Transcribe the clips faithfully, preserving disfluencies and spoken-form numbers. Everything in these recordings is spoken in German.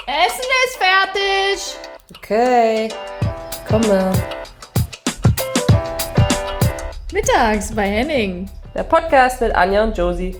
Essen ist fertig. Okay, komme. Mittags bei Henning. Der Podcast mit Anja und Josie.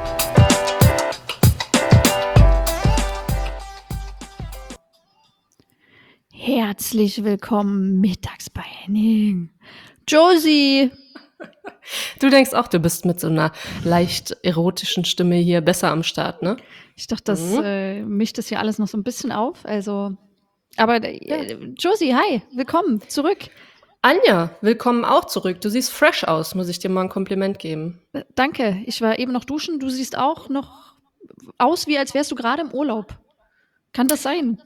Herzlich willkommen mittags bei Henning. Josie. Du denkst auch, du bist mit so einer leicht erotischen Stimme hier besser am Start, ne? Ich dachte, das Mhm. äh, mischt das hier alles noch so ein bisschen auf. Also, aber äh, Josie, hi, willkommen zurück. Anja, willkommen auch zurück. Du siehst fresh aus, muss ich dir mal ein Kompliment geben. Äh, danke, ich war eben noch duschen. Du siehst auch noch aus, wie als wärst du gerade im Urlaub. Kann das sein?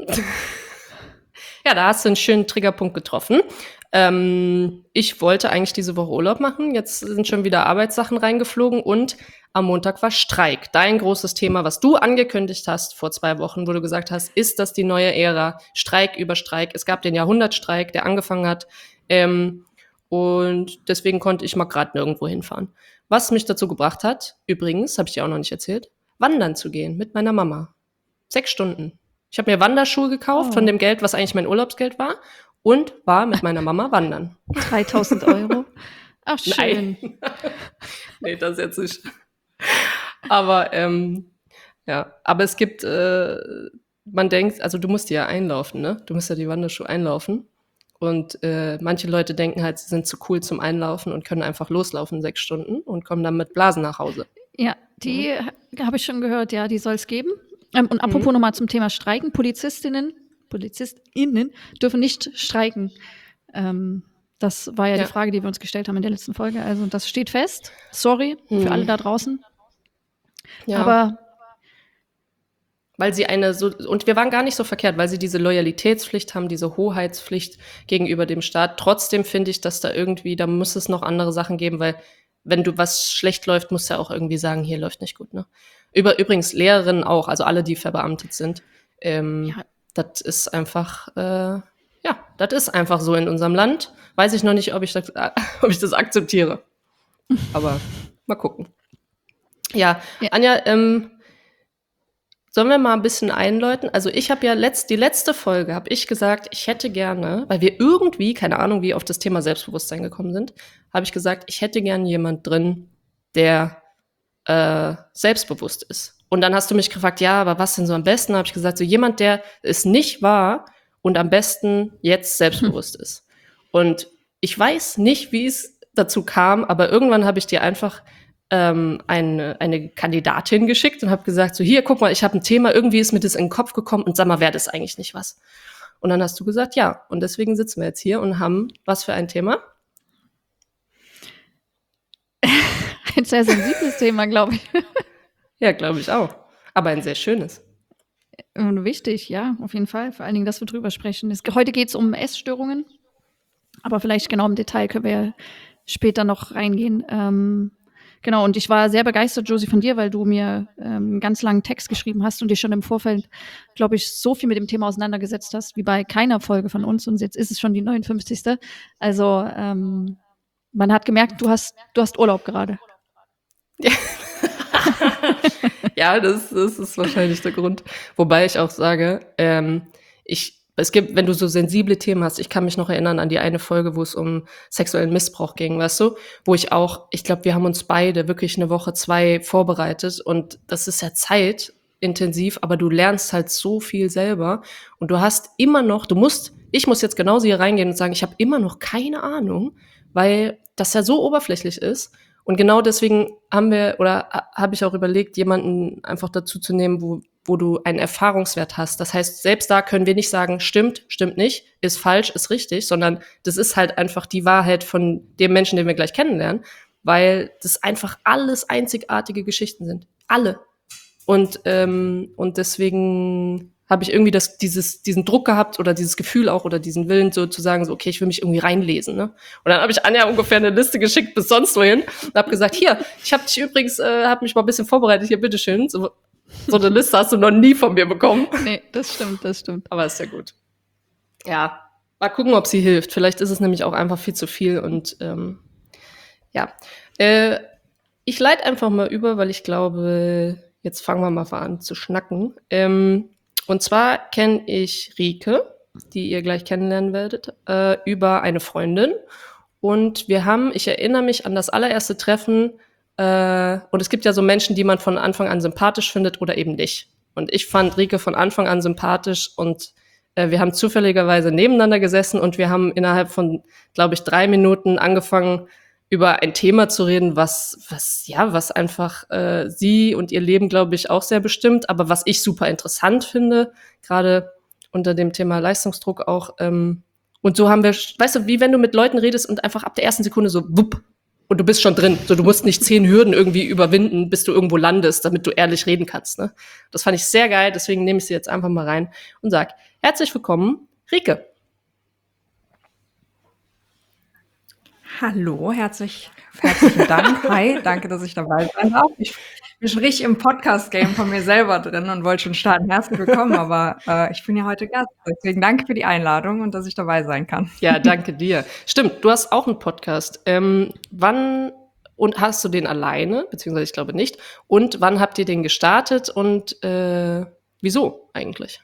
Ja, da hast du einen schönen Triggerpunkt getroffen. Ähm, ich wollte eigentlich diese Woche Urlaub machen. Jetzt sind schon wieder Arbeitssachen reingeflogen und am Montag war Streik. Dein großes Thema, was du angekündigt hast vor zwei Wochen, wo du gesagt hast, ist das die neue Ära? Streik über Streik. Es gab den Jahrhundertstreik, der angefangen hat. Ähm, und deswegen konnte ich mal gerade nirgendwo hinfahren. Was mich dazu gebracht hat, übrigens, habe ich dir auch noch nicht erzählt, wandern zu gehen mit meiner Mama. Sechs Stunden. Ich habe mir Wanderschuhe gekauft Oh. von dem Geld, was eigentlich mein Urlaubsgeld war, und war mit meiner Mama wandern. dreitausend Euro. Ach, schön. Nein. Nee, das jetzt nicht. Aber ähm, ja, aber es gibt, äh, man denkt, also du musst die ja einlaufen, ne? Du musst ja die Wanderschuhe einlaufen. Und äh, manche Leute denken halt, sie sind zu cool zum Einlaufen und können einfach loslaufen sechs Stunden und kommen dann mit Blasen nach Hause. Ja, die mhm. habe ich schon gehört, ja, die soll es geben. Ähm, und apropos Mhm. nochmal zum Thema Streiken, Polizistinnen, PolizistInnen dürfen nicht streiken. Ähm, das war ja, Ja. die Frage, die wir uns gestellt haben in der letzten Folge. Also das steht fest. Sorry Mhm. für alle da draußen. Ja. Aber weil sie eine so, und wir waren gar nicht so verkehrt, weil sie diese Loyalitätspflicht haben, diese Hoheitspflicht gegenüber dem Staat. Trotzdem finde ich, dass da irgendwie, da muss es noch andere Sachen geben, weil wenn du was schlecht läuft, musst du ja auch irgendwie sagen, hier läuft nicht gut, ne? Über, übrigens Lehrerinnen auch, also alle, die verbeamtet sind. Ähm, ja, das ist einfach, äh, ja, das ist einfach so in unserem Land. Weiß ich noch nicht, ob ich das, äh, ob ich das akzeptiere. Aber mal gucken. Ja, Ja. Anja, ähm, sollen wir mal ein bisschen einläuten? Also ich habe ja letzt, die letzte Folge habe ich gesagt, ich hätte gerne, weil wir irgendwie, keine Ahnung, wie auf das Thema Selbstbewusstsein gekommen sind, habe ich gesagt, ich hätte gerne jemand drin, der äh, selbstbewusst ist. Und dann hast du mich gefragt, ja, aber was denn so am besten? Habe ich gesagt, so jemand, der es nicht war und am besten jetzt selbstbewusst ist. Und ich weiß nicht, wie es dazu kam, aber irgendwann habe ich dir einfach ähm, eine, eine Kandidatin geschickt und habe gesagt, so hier, guck mal, ich habe ein Thema, irgendwie ist mir das in den Kopf gekommen und sag mal, wäre das eigentlich nicht was? Und dann hast du gesagt, ja. Und deswegen sitzen wir jetzt hier und haben was für ein Thema? ein sehr sensibles Thema, glaube ich. Ja, glaube ich auch. Aber ein sehr schönes. Und wichtig, ja, auf jeden Fall. Vor allen Dingen, dass wir drüber sprechen. Es, heute geht es um Essstörungen. Aber vielleicht genau im Detail können wir ja später noch reingehen. Ähm, genau, und ich war sehr begeistert, Josie, von dir, weil du mir ähm, einen ganz langen Text geschrieben hast und dich schon im Vorfeld, glaube ich, so viel mit dem Thema auseinandergesetzt hast, wie bei keiner Folge von uns. Und jetzt ist es schon die neunundfünfzigste. Also ähm, man hat gemerkt, du hast, du hast Urlaub gerade. Ja. Ja, das, das ist wahrscheinlich der Grund. Wobei ich auch sage, ähm, ich, es gibt, wenn du so sensible Themen hast, ich kann mich noch erinnern an die eine Folge, wo es um sexuellen Missbrauch ging, weißt du, wo ich auch, ich glaube, wir haben uns beide wirklich eine Woche, zwei vorbereitet und das ist ja zeitintensiv, aber du lernst halt so viel selber und du hast immer noch, du musst, ich muss jetzt genauso hier reingehen und sagen, ich habe immer noch keine Ahnung, weil das ja so oberflächlich ist. Und genau deswegen haben wir, oder habe ich auch überlegt, jemanden einfach dazu zu nehmen, wo, wo du einen Erfahrungswert hast. Das heißt, selbst da können wir nicht sagen, stimmt, stimmt nicht, ist falsch, ist richtig, sondern das ist halt einfach die Wahrheit von dem Menschen, den wir gleich kennenlernen, weil das einfach alles einzigartige Geschichten sind. Alle. Und, ähm, und deswegen habe ich irgendwie das, dieses, diesen Druck gehabt oder dieses Gefühl auch oder diesen Willen so zu sagen, so, okay, ich will mich irgendwie reinlesen. Ne? Und dann habe ich Anja ungefähr eine Liste geschickt bis sonst wohin und habe gesagt, hier, ich habe dich übrigens, äh, habe mich mal ein bisschen vorbereitet, hier, bitteschön. So, so eine Liste hast du noch nie von mir bekommen. Nee, das stimmt, das stimmt. Aber ist ja gut. Ja, mal gucken, ob sie hilft. Vielleicht ist es nämlich auch einfach viel zu viel und ähm, ja. Äh, ich leite einfach mal über, weil ich glaube, jetzt fangen wir mal an zu schnacken. Ähm, und zwar kenne ich Rike, die ihr gleich kennenlernen werdet, äh, über eine Freundin. Und wir haben, ich erinnere mich an das allererste Treffen, äh, und es gibt ja so Menschen, die man von Anfang an sympathisch findet oder eben nicht. Und ich fand Rike von Anfang an sympathisch und äh, wir haben zufälligerweise nebeneinander gesessen und wir haben innerhalb von, glaube ich, drei Minuten angefangen, über ein Thema zu reden, was, was, ja, was einfach äh, sie und ihr Leben, glaube ich, auch sehr bestimmt, aber was ich super interessant finde, gerade unter dem Thema Leistungsdruck auch. Ähm, und so haben wir, weißt du, wie wenn du mit Leuten redest und einfach ab der ersten Sekunde so wupp und du bist schon drin. So, du musst nicht zehn Hürden irgendwie überwinden, bis du irgendwo landest, damit du ehrlich reden kannst. Ne? Das fand ich sehr geil, deswegen nehme ich sie jetzt einfach mal rein und sag, herzlich willkommen, Rike. Hallo, herzlich, herzlichen Dank. Hi, danke, dass ich dabei sein darf. Ich bin schon richtig im Podcast-Game von mir selber drin und wollte schon starten. Herzlich willkommen, aber äh, ich bin ja heute Gast. Deswegen danke für die Einladung und dass ich dabei sein kann. Ja, danke dir. Stimmt, du hast auch einen Podcast. Ähm, wann und hast du den alleine, beziehungsweise ich glaube nicht. Und wann habt ihr den gestartet und äh, wieso eigentlich?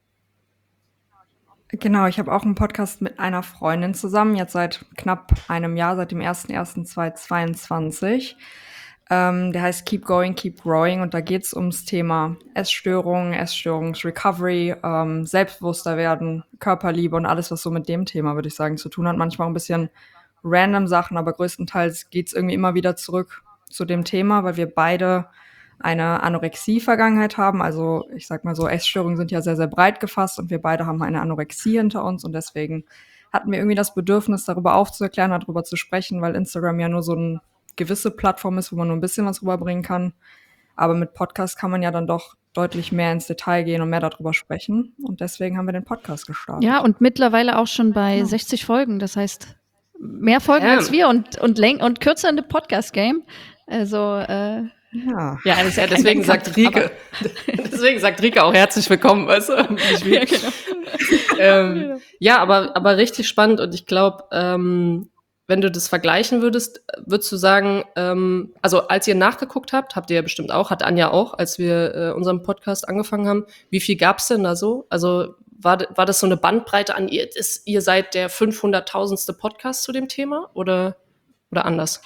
Genau, ich habe auch einen Podcast mit einer Freundin zusammen, jetzt seit knapp einem Jahr, seit dem ersten ersten zweitausendzweiundzwanzig. Ähm, der heißt Keep Going, Keep Growing und da geht's ums Thema Essstörungen, Essstörungsrecovery, ähm, selbstbewusster werden, Körperliebe und alles, was so mit dem Thema, würde ich sagen, zu tun hat. Manchmal auch ein bisschen random Sachen, aber größtenteils geht's irgendwie immer wieder zurück zu dem Thema, weil wir beide eine Anorexie-Vergangenheit haben. Also ich sag mal so, Essstörungen sind ja sehr, sehr breit gefasst und wir beide haben eine Anorexie hinter uns und deswegen hatten wir irgendwie das Bedürfnis, darüber aufzuklären, darüber zu sprechen, weil Instagram ja nur so eine gewisse Plattform ist, wo man nur ein bisschen was rüberbringen kann. Aber mit Podcast kann man ja dann doch deutlich mehr ins Detail gehen und mehr darüber sprechen. Und deswegen haben wir den Podcast gestartet. Ja, und mittlerweile auch schon bei genau. sechzig Folgen. Das heißt, mehr Folgen ähm. als wir und, und, läng- und kürzer in dem Podcast-Game. Also, äh, Ja, ja, ja deswegen sagt Rike, deswegen sagt Rike auch herzlich willkommen, weißt du? Ja, genau. ähm, ja, aber, aber richtig spannend und ich glaube, ähm, wenn du das vergleichen würdest, würdest du sagen, ähm, also als ihr nachgeguckt habt, habt ihr ja bestimmt auch, hat Anja auch, als wir äh, unseren Podcast angefangen haben, wie viel gab's denn da so? Also war, war das so eine Bandbreite an ihr, ist, ihr seid der fünfhunderttausendste Podcast zu dem Thema oder, oder anders?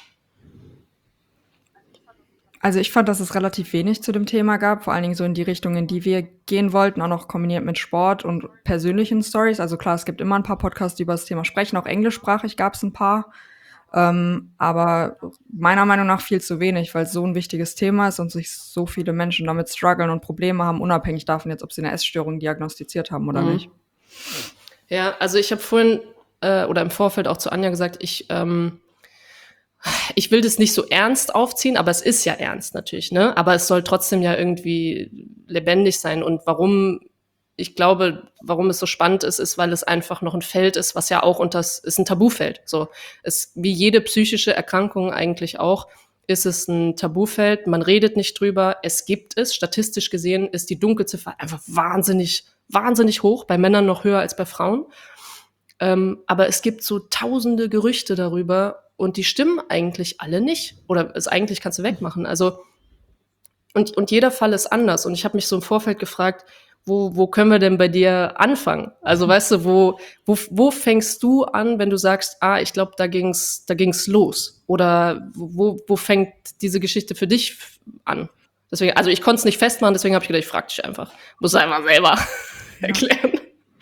Also ich fand, dass es relativ wenig zu dem Thema gab, vor allen Dingen so in die Richtung, in die wir gehen wollten, auch noch kombiniert mit Sport und persönlichen Stories. Also klar, es gibt immer ein paar Podcasts, die über das Thema sprechen, auch englischsprachig gab es ein paar, ähm, aber meiner Meinung nach viel zu wenig, weil es so ein wichtiges Thema ist und sich so viele Menschen damit strugglen und Probleme haben, unabhängig davon jetzt, ob sie eine Essstörung diagnostiziert haben oder mhm. nicht. Ja, also ich habe vorhin äh, oder im Vorfeld auch zu Anja gesagt, ich ähm, Ich will das nicht so ernst aufziehen, aber es ist ja ernst natürlich, ne? Aber es soll trotzdem ja irgendwie lebendig sein. Und warum, ich glaube, warum es so spannend ist, ist, weil es einfach noch ein Feld ist, was ja auch unter, es ist ein Tabufeld. So, es, wie jede psychische Erkrankung eigentlich auch, ist es ein Tabufeld. Man redet nicht drüber. Es gibt es. Statistisch gesehen ist die Dunkelziffer einfach wahnsinnig, wahnsinnig hoch. Bei Männern noch höher als bei Frauen. Ähm, aber es gibt so tausende Gerüchte darüber. Und die stimmen eigentlich alle nicht. Oder es eigentlich kannst du wegmachen. Also, und, und jeder Fall ist anders. Und ich habe mich so im Vorfeld gefragt, wo, wo können wir denn bei dir anfangen? Also, weißt du, wo, wo, wo fängst du an, wenn du sagst, ah, ich glaube, da ging's, da ging's los? Oder wo, wo fängt diese Geschichte für dich an? Deswegen, also ich konnte es nicht festmachen, deswegen habe ich gedacht, ich frag dich einfach. Muss einfach selber ja. erklären.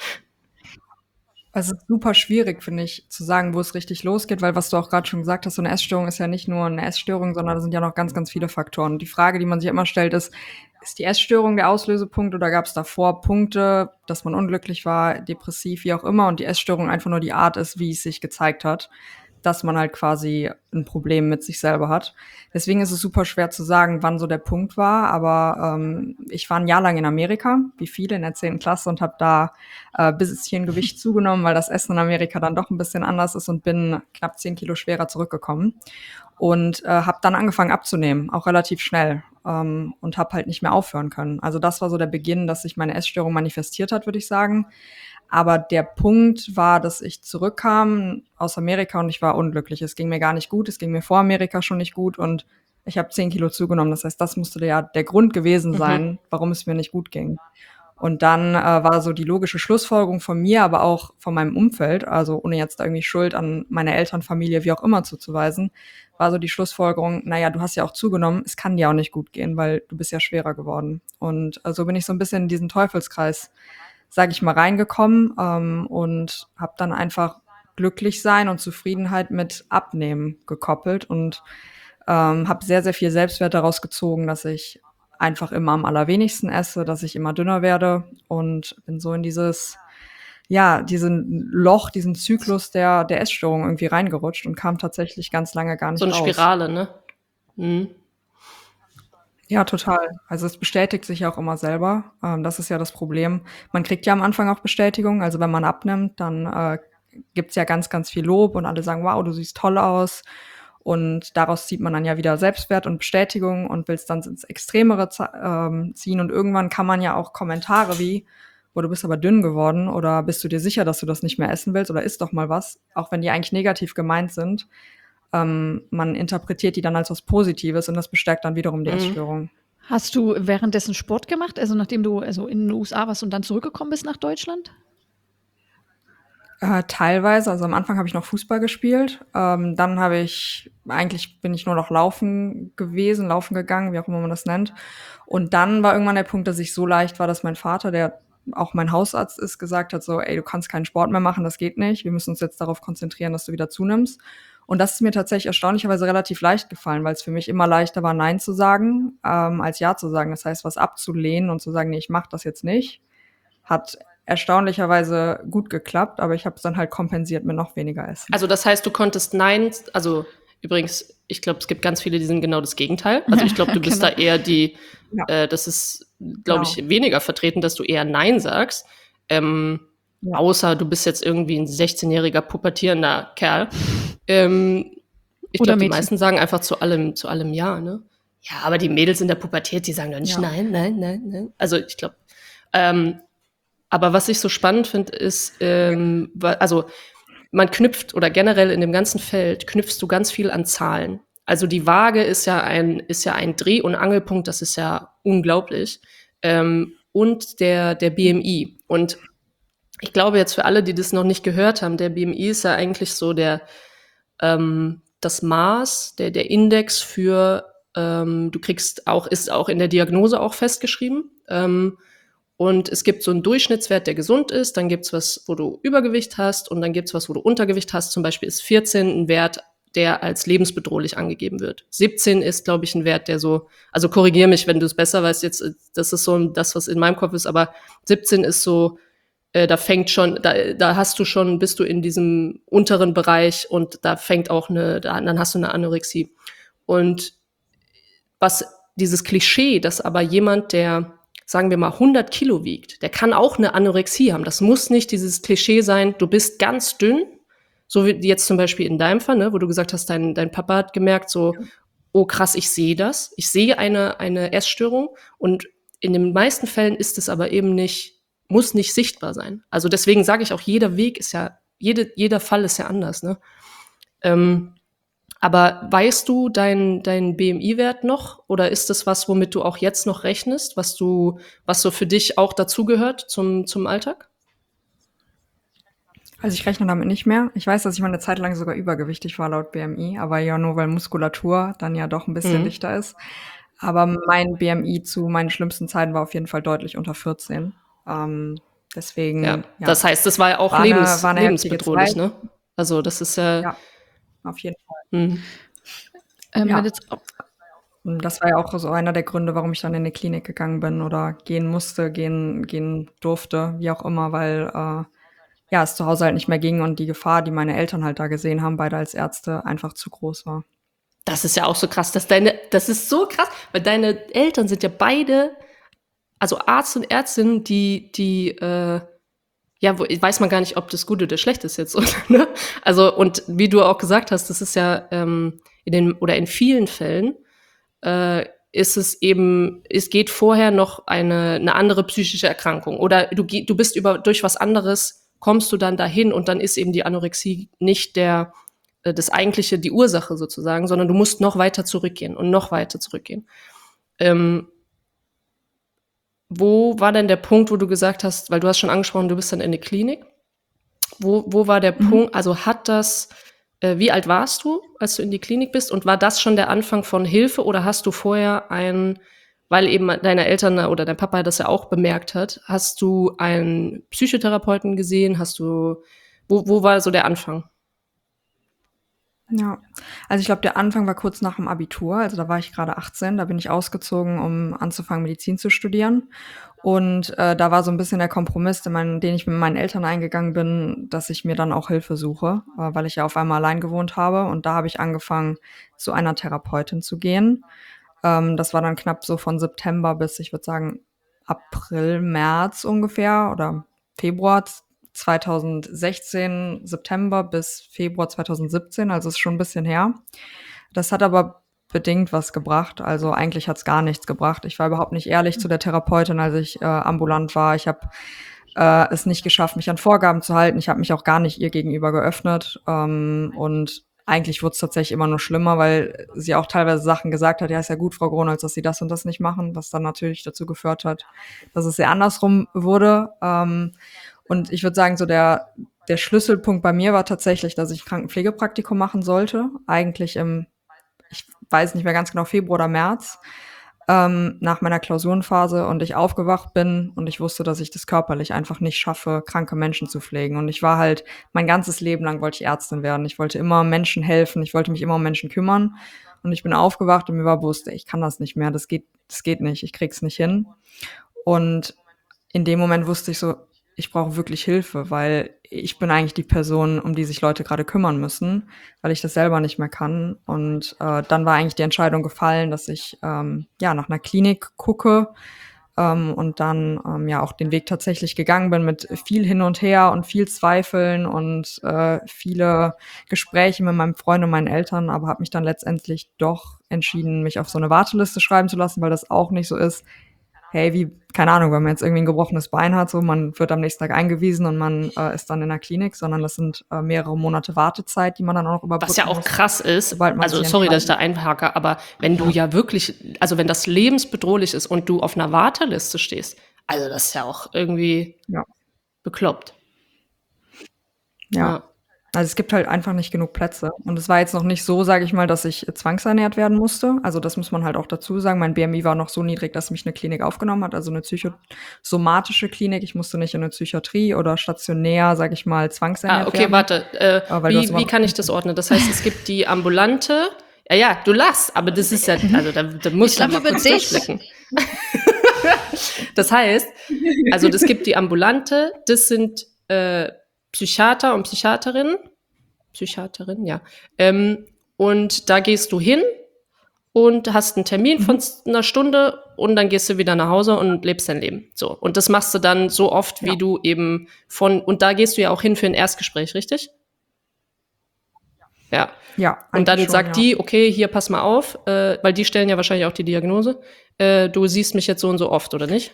Es ist super schwierig, finde ich, zu sagen, wo es richtig losgeht, weil was du auch gerade schon gesagt hast, so eine Essstörung ist ja nicht nur eine Essstörung, sondern da sind ja noch ganz, ganz viele Faktoren. Und die Frage, die man sich immer stellt, ist, ist die Essstörung der Auslösepunkt oder gab es davor Punkte, dass man unglücklich war, depressiv, wie auch immer, und die Essstörung einfach nur die Art ist, wie es sich gezeigt hat, dass man halt quasi ein Problem mit sich selber hat. Deswegen ist es super schwer zu sagen, wann so der Punkt war, aber ähm, ich war ein Jahr lang in Amerika, wie viele in der zehnten Klasse, und habe da äh, bisschen Gewicht zugenommen, weil das Essen in Amerika dann doch ein bisschen anders ist, und bin knapp zehn Kilo schwerer zurückgekommen und äh, habe dann angefangen abzunehmen, auch relativ schnell, ähm, und habe halt nicht mehr aufhören können. Also das war so der Beginn, dass sich meine Essstörung manifestiert hat, würde ich sagen. Aber der Punkt war, dass ich zurückkam aus Amerika und ich war unglücklich. Es ging mir gar nicht gut, es ging mir vor Amerika schon nicht gut und ich habe zehn Kilo zugenommen. Das heißt, das musste ja der Grund gewesen sein, mhm. warum es mir nicht gut ging. Und dann äh, war so die logische Schlussfolgerung von mir, aber auch von meinem Umfeld, also ohne jetzt da irgendwie Schuld an meine Eltern, Familie, wie auch immer zuzuweisen, war so die Schlussfolgerung, naja, du hast ja auch zugenommen, es kann dir auch nicht gut gehen, weil du bist ja schwerer geworden. Und äh, so bin ich so ein bisschen in diesen Teufelskreis, sage ich mal, reingekommen ähm, und habe dann einfach glücklich sein und Zufriedenheit mit Abnehmen gekoppelt und ähm, habe sehr, sehr viel Selbstwert daraus gezogen, dass ich einfach immer am allerwenigsten esse, dass ich immer dünner werde und bin so in dieses, ja, diesen Loch, diesen Zyklus der, der Essstörung irgendwie reingerutscht und kam tatsächlich ganz lange gar So nicht eine raus. Spirale, ne? Mhm. Ja, total. Also es bestätigt sich ja auch immer selber. Ähm, das ist ja das Problem. Man kriegt ja am Anfang auch Bestätigung. Also wenn man abnimmt, dann äh, gibt's ja ganz, ganz viel Lob und alle sagen, wow, du siehst toll aus. Und daraus zieht man dann ja wieder Selbstwert und Bestätigung und will es dann ins Extremere ze- ähm, ziehen. Und irgendwann kann man ja auch Kommentare wie, oh, du bist aber dünn geworden oder bist du dir sicher, dass du das nicht mehr essen willst oder isst doch mal was, auch wenn die eigentlich negativ gemeint sind. Ähm, man interpretiert die dann als was Positives und das bestärkt dann wiederum die Mhm. Essstörung. Hast du währenddessen Sport gemacht? Also nachdem du also in den U S A warst und dann zurückgekommen bist nach Deutschland? Äh, teilweise, also am Anfang habe ich noch Fußball gespielt. Ähm, dann habe ich, eigentlich bin ich nur noch laufen gewesen, laufen gegangen, wie auch immer man das nennt. Und dann war irgendwann der Punkt, dass ich so leicht war, dass mein Vater, der auch mein Hausarzt ist, gesagt hat so, ey, du kannst keinen Sport mehr machen, das geht nicht. Wir müssen uns jetzt darauf konzentrieren, dass du wieder zunimmst. Und das ist mir tatsächlich erstaunlicherweise relativ leicht gefallen, weil es für mich immer leichter war, Nein zu sagen, ähm, als Ja zu sagen. Das heißt, was abzulehnen und zu sagen, nee, ich mach das jetzt nicht, hat erstaunlicherweise gut geklappt, aber ich habe es dann halt kompensiert mit noch weniger Essen. Also das heißt, du konntest Nein, also übrigens, ich glaube, es gibt ganz viele, die sind genau das Gegenteil. Also ich glaube, du bist Genau. da eher die, Ja. äh, das ist, glaube ich, Genau. weniger vertreten, dass du eher Nein sagst. Ähm, Ja. Außer du bist jetzt irgendwie ein sechzehnjähriger pubertierender Kerl. Ähm, ich Oder glaube, die Mädchen. meisten sagen einfach zu allem, zu allem Ja, ne? Ja, aber die Mädels in der Pubertät, die sagen doch nicht Ja. Nein, nein, nein, nein. Also ich glaube, ähm, aber was ich so spannend finde, ist, ähm, wa- also man knüpft oder generell in dem ganzen Feld knüpfst du ganz viel an Zahlen. Also die Waage ist ja ein, ist ja ein Dreh- und Angelpunkt, das ist ja unglaublich. Ähm, und der, der B M I. Und ich glaube jetzt für alle, die das noch nicht gehört haben, der B M I ist ja eigentlich so der, ähm, das Maß, der, der Index für, ähm, du kriegst auch, ist auch in der Diagnose auch festgeschrieben. Ähm, und es gibt so einen Durchschnittswert, der gesund ist. Dann gibt's was, wo du Übergewicht hast. Und dann gibt's was, wo du Untergewicht hast. Zum Beispiel ist vierzehn ein Wert, der als lebensbedrohlich angegeben wird. siebzehn ist, glaube ich, ein Wert, der so, also korrigier mich, wenn du es besser weißt. Jetzt, das ist so das, was in meinem Kopf ist. Aber siebzehn ist so, äh, da fängt schon, da, da hast du schon, bist du in diesem unteren Bereich und da fängt auch eine, da, dann hast du eine Anorexie. Und was dieses Klischee, dass aber jemand, der, sagen wir mal, hundert Kilo wiegt, der kann auch eine Anorexie haben. Das muss nicht dieses Klischee sein, du bist ganz dünn, so wie jetzt zum Beispiel in deinem Fall, ne, wo du gesagt hast, dein, dein Papa hat gemerkt, so, oh krass, ich sehe das. Ich sehe eine, eine Essstörung und in den meisten Fällen ist es aber eben nicht, muss nicht sichtbar sein. Also deswegen sage ich auch, jeder Weg ist ja, jede, jeder Fall ist ja anders, ne? Ähm, aber weißt du deinen dein B M I-Wert noch? Oder ist das was, womit du auch jetzt noch rechnest, was du, was so für dich auch dazugehört zum, zum Alltag? Also ich rechne damit nicht mehr. Ich weiß, dass ich mal eine Zeit lang sogar übergewichtig war laut B M I, aber ja nur, weil Muskulatur dann ja doch ein bisschen Mhm. dichter ist. Aber mein B M I zu meinen schlimmsten Zeiten war auf jeden Fall deutlich unter vierzehn. Ähm, deswegen, Ja. ja, Das heißt, es war ja auch war eine, lebens, war eine heftige lebensbedrohlich, Zeit. ne? Also das ist ja, Ja, auf jeden Fall. mhm. Ähm, Ja. wenn jetzt auch, Und das war ja auch so einer der Gründe, warum ich dann in die Klinik gegangen bin oder gehen musste, gehen, gehen durfte, wie auch immer, weil äh, ja, es zu Hause halt nicht mehr ging und die Gefahr, die meine Eltern halt da gesehen haben, beide als Ärzte, einfach zu groß war. Das ist ja auch so krass, dass deine, das ist so krass, weil deine Eltern sind ja beide, also Arzt und Ärztin, die, die, äh, ja, wo, weiß man gar nicht, ob das gut oder schlecht ist jetzt, oder, ne? Also, und wie du auch gesagt hast, das ist ja ähm, in den, oder in vielen Fällen, äh, ist es eben, es geht vorher noch eine, eine andere psychische Erkrankung. Oder du, geh- du bist über, durch was anderes, kommst du dann dahin und dann ist eben die Anorexie nicht der, äh, das eigentliche, die Ursache sozusagen, sondern du musst noch weiter zurückgehen und noch weiter zurückgehen. Ähm, wo war denn der Punkt, wo du gesagt hast, weil du hast schon angesprochen, du bist dann in der Klinik. Wo, wo war der Mhm. Punkt, also hat das, äh, wie alt warst du, als du in die Klinik bist? Und war das schon der Anfang von Hilfe oder hast du vorher ein, weil eben deine Eltern oder dein Papa das ja auch bemerkt hat, hast du einen Psychotherapeuten gesehen? Hast du, wo, wo war so der Anfang? Ja, also ich glaube, der Anfang war kurz nach dem Abitur. Also da war ich gerade achtzehn, da bin ich ausgezogen, um anzufangen, Medizin zu studieren. Und äh, da war so ein bisschen der Kompromiss, den, mein, den ich mit meinen Eltern eingegangen bin, dass ich mir dann auch Hilfe suche, äh, weil ich ja auf einmal allein gewohnt habe. Und da habe ich angefangen, zu einer Therapeutin zu gehen. Ähm, das war dann knapp so von September bis, ich würde sagen, April, März ungefähr oder Februar zweitausendsechzehn, September bis Februar zweitausendsiebzehn, also ist schon ein bisschen her. Das hat aber bedingt was gebracht. Also eigentlich hat's gar nichts gebracht. Ich war überhaupt nicht ehrlich zu der Therapeutin, als ich äh, ambulant war. Ich habe äh, es nicht geschafft, mich an Vorgaben zu halten. Ich habe mich auch gar nicht ihr gegenüber geöffnet. Ähm, und eigentlich wurde es tatsächlich immer nur schlimmer, weil sie auch teilweise Sachen gesagt hat, ja, ist ja gut, Frau Gronholz, dass Sie das und das nicht machen, was dann natürlich dazu geführt hat, dass es sehr andersrum wurde. Ähm, und ich würde sagen, so der, der Schlüsselpunkt bei mir war tatsächlich, dass ich Krankenpflegepraktikum machen sollte. Eigentlich im, ich weiß nicht mehr ganz genau, Februar oder März, ähm, nach meiner Klausurenphase und ich aufgewacht bin und ich wusste, dass ich das körperlich einfach nicht schaffe, kranke Menschen zu pflegen. Und ich war halt, mein ganzes Leben lang wollte ich Ärztin werden. Ich wollte immer Menschen helfen, ich wollte mich immer um Menschen kümmern. Und ich bin aufgewacht und mir war bewusst, ey, ich kann das nicht mehr, das geht, das geht nicht, ich krieg's nicht hin. Und in dem Moment wusste ich so, ich brauche wirklich Hilfe, weil ich bin eigentlich die Person, um die sich Leute gerade kümmern müssen, weil ich das selber nicht mehr kann. Und äh, dann war eigentlich die Entscheidung gefallen, dass ich ähm, ja nach einer Klinik gucke ähm, und dann ähm, ja auch den Weg tatsächlich gegangen bin mit viel hin und her und viel Zweifeln und äh, viele Gespräche mit meinem Freund und meinen Eltern, aber habe mich dann letztendlich doch entschieden, mich auf so eine Warteliste schreiben zu lassen, weil das auch nicht so ist, hey, wie, keine Ahnung, wenn man jetzt irgendwie ein gebrochenes Bein hat, so, man wird am nächsten Tag eingewiesen und man äh, ist dann in der Klinik, sondern das sind äh, mehrere Monate Wartezeit, die man dann auch noch überbrücken Was ja auch muss, krass ist, sobald man also sich sorry, dass ich da entscheidet. einhake, aber wenn du ja wirklich, also wenn das lebensbedrohlich ist und du auf einer Warteliste stehst, also das ist ja auch irgendwie Ja, bekloppt. ja. Ja. Also es gibt halt einfach nicht genug Plätze. Und es war jetzt noch nicht so, sage ich mal, dass ich zwangsernährt werden musste. Also das muss man halt auch dazu sagen. Mein B M I war noch so niedrig, dass mich eine Klinik aufgenommen hat, also eine psychosomatische Klinik. Ich musste nicht in eine Psychiatrie oder stationär, sage ich mal, Ah, zwangsernährt okay, werden. warte. Äh, Äh, weil du hast wie, immer wie noch kann ich das ordnen? Das heißt, es gibt die ambulante, ja, ja, du lachst, aber das ist ja, also da, da Ich musst du lache mal über kurz dich. durchblicken. Das heißt, also es gibt die ambulante, das sind äh, Psychiater und Psychiaterinnen, Psychiaterin, ja. Ähm, und da gehst du hin und hast einen Termin von Mhm. einer Stunde und dann gehst du wieder nach Hause und lebst dein Leben. So. Und das machst du dann so oft, wie Ja. du eben von, und da gehst du ja auch hin für ein Erstgespräch, richtig? Ja. Ja, Und eigentlich dann schon, sagt ja. die, okay, hier pass mal auf, äh, weil die stellen ja wahrscheinlich auch die Diagnose. Äh, du siehst mich jetzt so und so oft, oder nicht?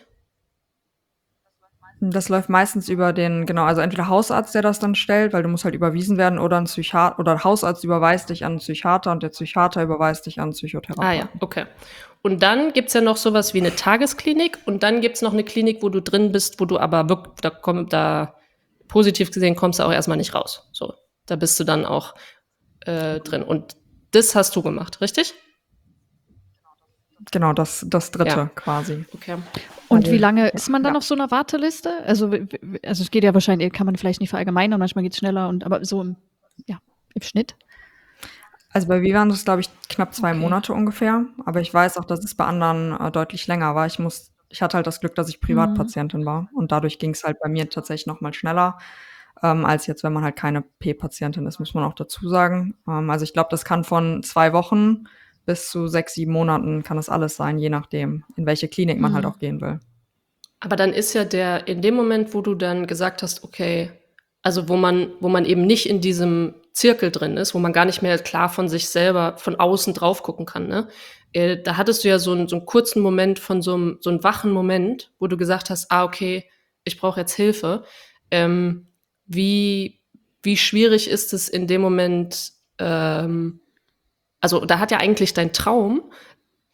Das läuft meistens über den, genau, also entweder Hausarzt, der das dann stellt, weil du musst halt überwiesen werden, oder ein Psychiater, oder ein Hausarzt überweist dich an einen Psychiater und der Psychiater überweist dich an einen Ah ja, Psychotherapeuten. okay. Und dann gibt's ja noch sowas wie eine Tagesklinik und dann gibt's noch eine Klinik, wo du drin bist, wo du aber wirklich, da kommt, da positiv gesehen kommst du auch erstmal nicht raus. So, da bist du dann auch äh, drin. Und das hast du gemacht, richtig? Genau, das, das dritte Ja. quasi. Okay. Und wie Weil- lange ja, ist man dann ja. auf so einer Warteliste? Also, w- w- also es geht ja wahrscheinlich, kann man vielleicht nicht verallgemeinern, manchmal geht es schneller und aber so im, ja, im Schnitt. Also bei Vivan ist es, glaube ich, knapp zwei Okay. Monate ungefähr. Aber ich weiß auch, dass es bei anderen äh, deutlich länger war. Ich muss, ich hatte halt das Glück, dass ich Privatpatientin war. Und dadurch ging es halt bei mir tatsächlich noch mal schneller, ähm, als jetzt, wenn man halt keine P-Patientin ist, muss man auch dazu sagen. Ähm, also ich glaube, das kann von zwei Wochen bis zu sechs, sieben Monaten kann das alles sein, je nachdem, in welche Klinik man halt Mhm. auch gehen will. Aber dann ist ja der, in dem Moment, wo du dann gesagt hast, okay, also wo man, wo man eben nicht in diesem Zirkel drin ist, wo man gar nicht mehr klar von sich selber von außen drauf gucken kann, ne? Äh, da hattest du ja so einen, so einen kurzen Moment von so einem, so einem wachen Moment, wo du gesagt hast, ah, okay, ich brauche jetzt Hilfe. Ähm, wie, wie schwierig ist es in dem Moment, ähm, also da hat ja eigentlich dein Traum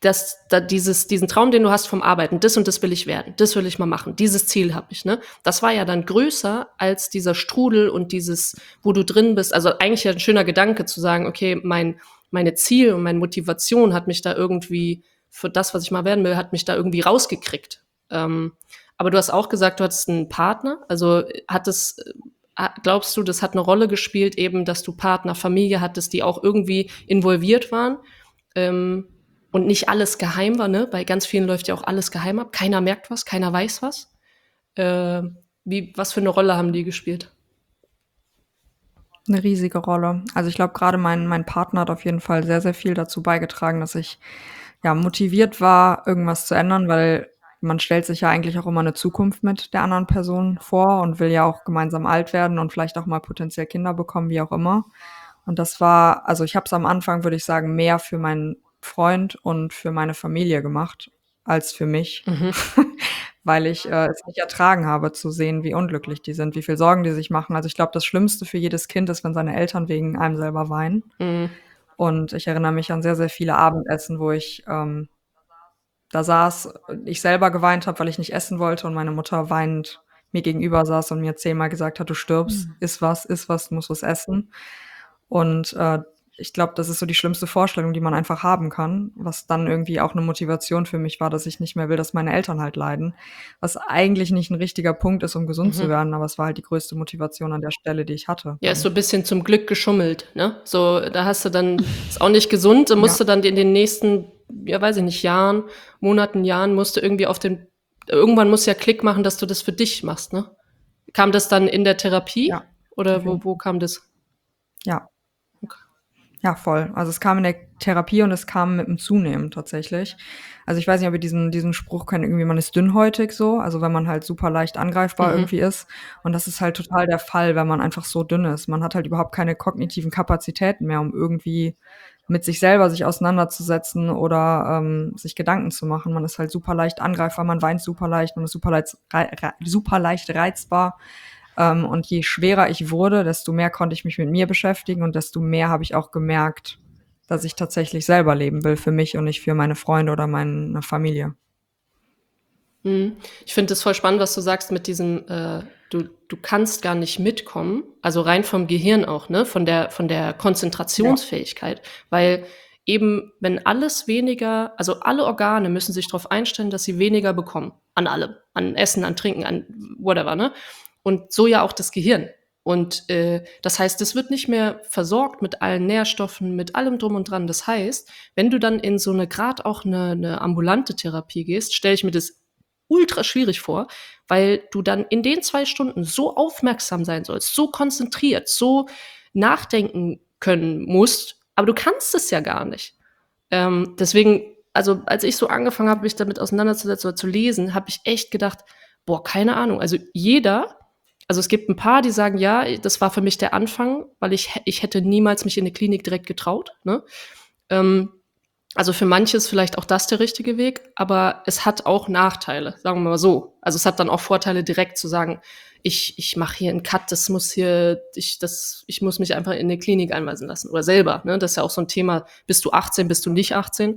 das, da dieses, diesen Traum, den du hast vom Arbeiten, das und das will ich werden, das will ich mal machen, dieses Ziel habe ich, ne? Das war ja dann größer als dieser Strudel und dieses, wo du drin bist. Also eigentlich ja ein schöner Gedanke zu sagen, okay, mein, meine Ziel und meine Motivation hat mich da irgendwie für das, was ich mal werden will, hat mich da irgendwie rausgekriegt. Ähm, aber du hast auch gesagt, du hattest einen Partner. Also hat es, glaubst du, das hat eine Rolle gespielt, eben, dass du Partner, Familie hattest, die auch irgendwie involviert waren? Ähm, und nicht alles geheim war, ne? Bei ganz vielen läuft ja auch alles geheim ab. Keiner merkt was, keiner weiß was. Äh, wie, was für eine Rolle haben die gespielt? Eine riesige Rolle. Also ich glaube, gerade mein, mein Partner hat auf jeden Fall sehr, sehr viel dazu beigetragen, dass ich ja motiviert war, irgendwas zu ändern, weil man stellt sich ja eigentlich auch immer eine Zukunft mit der anderen Person vor und will ja auch gemeinsam alt werden und vielleicht auch mal potenziell Kinder bekommen, wie auch immer. Und das war, also ich habe es am Anfang, würde ich sagen, mehr für meinen Freund und für meine Familie gemacht als für mich, Mhm. weil ich äh, es nicht ertragen habe zu sehen, wie unglücklich die sind, wie viel Sorgen die sich machen. Also ich glaube, das Schlimmste für jedes Kind ist, wenn seine Eltern wegen einem selber weinen. Mhm. Und ich erinnere mich an sehr, sehr viele Abendessen, wo ich ähm, da saß, und ich selber geweint habe, weil ich nicht essen wollte und meine Mutter weinend mir gegenüber saß und mir zehnmal gesagt hat, du stirbst, Mhm. iss was, iss was, du musst was essen. Und äh, ich glaube, das ist so die schlimmste Vorstellung, die man einfach haben kann, was dann irgendwie auch eine Motivation für mich war, dass ich nicht mehr will, dass meine Eltern halt leiden, was eigentlich nicht ein richtiger Punkt ist, um gesund zu Mhm. werden, aber es war halt die größte Motivation an der Stelle, die ich hatte Ja, ist so dann. ein bisschen zum Glück geschummelt, ne? So, da hast du dann, ist auch nicht gesund, da musst Ja. du dann in den nächsten, ja, weiß ich nicht, Jahren, Monaten, Jahren, musst du irgendwie auf den, irgendwann musst du ja Klick machen, dass du das für dich machst, ne? Kam das dann in der Therapie? Ja, Oder auf wo, jeden wo kam das? Ja. Okay. Ja, voll. Also es kam in der Therapie und es kam mit dem Zunehmen tatsächlich. Also ich weiß nicht, ob ihr diesen, diesen Spruch kennt, irgendwie man ist dünnhäutig so, also wenn man halt super leicht angreifbar Mhm. irgendwie ist. Und das ist halt total der Fall, wenn man einfach so dünn ist. Man hat halt überhaupt keine kognitiven Kapazitäten mehr, um irgendwie mit sich selber sich auseinanderzusetzen oder ähm, sich Gedanken zu machen. Man ist halt super leicht angreifbar, man weint super leicht, man ist super leicht, rei rei super leicht reizbar. Ähm, und je schwerer ich wurde, desto mehr konnte ich mich mit mir beschäftigen und desto mehr habe ich auch gemerkt, dass ich tatsächlich selber leben will für mich und nicht für meine Freunde oder meine Familie. Mhm. Ich finde es voll spannend, was du sagst mit diesem, äh, du, du kannst gar nicht mitkommen, also rein vom Gehirn auch, ne, von der, von der Ja. Konzentrationsfähigkeit, weil eben, wenn alles weniger, also alle Organe müssen sich darauf einstellen, dass sie weniger bekommen, an allem, an Essen, an Trinken, an whatever, ne, und so ja auch das Gehirn. Und äh, das heißt, es wird nicht mehr versorgt mit allen Nährstoffen, mit allem drum und dran. Das heißt, wenn du dann in so eine, gerade auch eine, eine ambulante Therapie gehst, stelle ich mir das ultra schwierig vor, weil du dann in den zwei Stunden so aufmerksam sein sollst, so konzentriert, so nachdenken können musst, aber du kannst es ja gar nicht. Ähm, deswegen, also als ich so angefangen habe, mich damit auseinanderzusetzen oder zu lesen, habe ich echt gedacht, boah, keine Ahnung. Also jeder, also es gibt ein paar, die sagen, ja, das war für mich der Anfang, weil ich, ich hätte niemals mich in eine Klinik direkt getraut. Ne? Ähm, also für manche ist vielleicht auch das der richtige Weg, aber es hat auch Nachteile, sagen wir mal so. Also es hat dann auch Vorteile, direkt zu sagen, ich, ich mache hier einen Cut, das muss hier, ich, das, ich muss mich einfach in eine Klinik einweisen lassen. Oder selber, ne? Das ist ja auch so ein Thema, bist du achtzehn, bist du nicht achtzehn?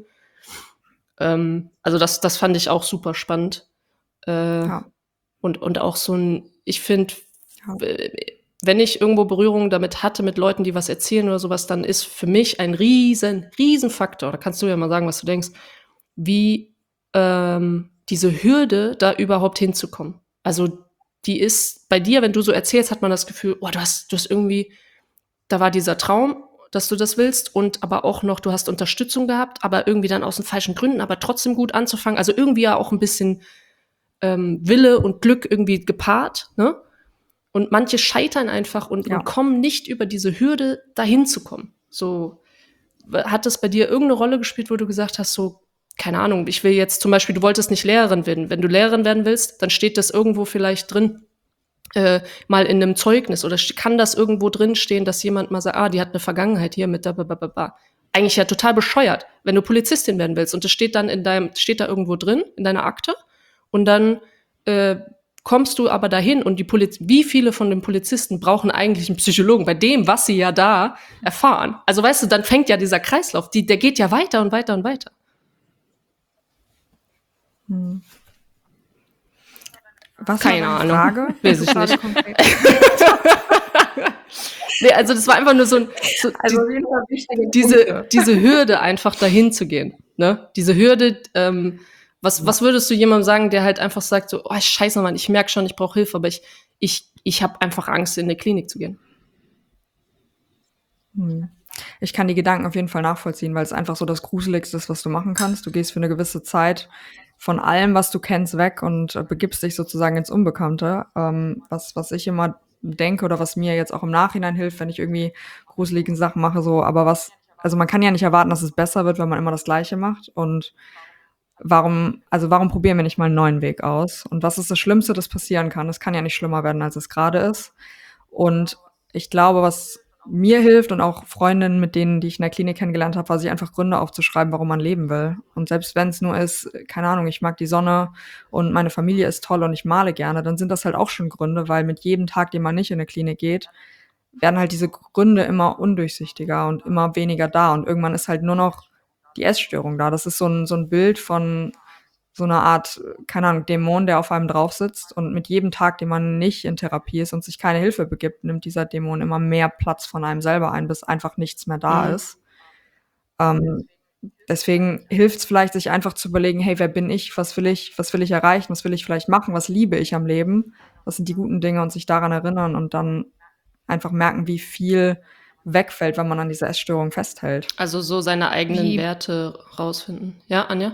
Ähm, also das, das fand ich auch super spannend. Äh, Ja. und, und auch so ein, ich finde, Ja. wenn ich irgendwo Berührung damit hatte, mit Leuten, die was erzählen oder sowas, dann ist für mich ein riesen, riesen Faktor, da kannst du ja mal sagen, was du denkst, wie ähm, diese Hürde, da überhaupt hinzukommen. Also die ist bei dir, wenn du so erzählst, hat man das Gefühl, oh, du hast, du hast irgendwie, da war dieser Traum, dass du das willst und aber auch noch, du hast Unterstützung gehabt, aber irgendwie dann aus den falschen Gründen, aber trotzdem gut anzufangen. Also irgendwie ja auch ein bisschen ähm, Wille und Glück irgendwie gepaart, ne? Und manche scheitern einfach und, Ja. und kommen nicht über diese Hürde, dahin zu kommen. So, hat das bei dir irgendeine Rolle gespielt, wo du gesagt hast, so, keine Ahnung, ich will jetzt zum Beispiel, du wolltest nicht Lehrerin werden. Wenn du Lehrerin werden willst, dann steht das irgendwo vielleicht drin, äh, mal in einem Zeugnis oder kann das irgendwo drin stehen, dass jemand mal sagt, ah, die hat eine Vergangenheit hier mit da, ba, ba, ba, ba. Eigentlich ja total bescheuert, wenn du Polizistin werden willst und das steht dann in deinem, steht da irgendwo drin, in deiner Akte und dann äh, kommst du aber dahin und die Poliz wie viele von den Polizisten brauchen eigentlich einen Psychologen bei dem, was sie ja da erfahren? Also weißt du, dann fängt ja dieser Kreislauf, die, der geht ja weiter und weiter und weiter. Mhm. Was war Keine deine Ahnung. Frage? Weiß ich Gerade nicht. konkret. Nee, also das war einfach nur so 'n so Also die auf jeden Fall wichtige diese Punkte. diese Hürde einfach dahin zu gehen, ne? Diese Hürde, ähm, was Ja. was würdest du jemandem sagen, der halt einfach sagt so: „Oh, scheiße, Mann, ich merke schon, ich brauche Hilfe, aber ich ich ich habe einfach Angst, in 'ne Klinik zu gehen?“ Hm. Ich kann die Gedanken auf jeden Fall nachvollziehen, weil es einfach so das Gruseligste ist, was du machen kannst. Du gehst für 'ne gewisse Zeit von allem, was du kennst, weg und, äh, begibst dich sozusagen ins Unbekannte. Ähm, was was ich immer denke oder was mir jetzt auch im Nachhinein hilft, wenn ich irgendwie gruselige Sachen mache, so aber was also, man kann ja nicht erwarten, dass es besser wird, wenn man immer das Gleiche macht und warum also, warum probieren wir nicht mal 'n neuen Weg aus? Und was ist das Schlimmste, das passieren kann? Es kann ja nicht schlimmer werden, als es grade ist. Und ich glaube, was mir hilft und auch Freundinnen, mit denen, die ich in der Klinik kennengelernt habe, war, sich einfach Gründe aufzuschreiben, warum man leben will. Und selbst wenn's nur ist, keine Ahnung, ich mag die Sonne und meine Familie ist toll und ich male gerne, dann sind das halt auch schon Gründe, weil mit jedem Tag, den man nicht in 'ne Klinik geht, werden halt diese Gründe immer undurchsichtiger und immer weniger da und irgendwann ist halt nur noch die Essstörung da. Das ist so 'n so 'n Bild von so 'ner Art, keine Ahnung, Dämon, der auf einem drauf sitzt und mit jedem Tag, den man nicht in Therapie ist und sich keine Hilfe begibt, nimmt dieser Dämon immer mehr Platz von einem selber ein, bis einfach nichts mehr da Mhm. ist. Ähm, deswegen hilft's vielleicht, sich einfach zu überlegen: „Hey, wer bin ich? Was will ich was will ich erreichen? Was will ich vielleicht machen? Was liebe ich am Leben? Was sind die guten Dinge?“ Und sich daran erinnern und dann einfach merken, wie viel wegfällt, wenn man an dieser Essstörung festhält. Also, so seine eigenen Wie Werte rausfinden. Ja, Anja?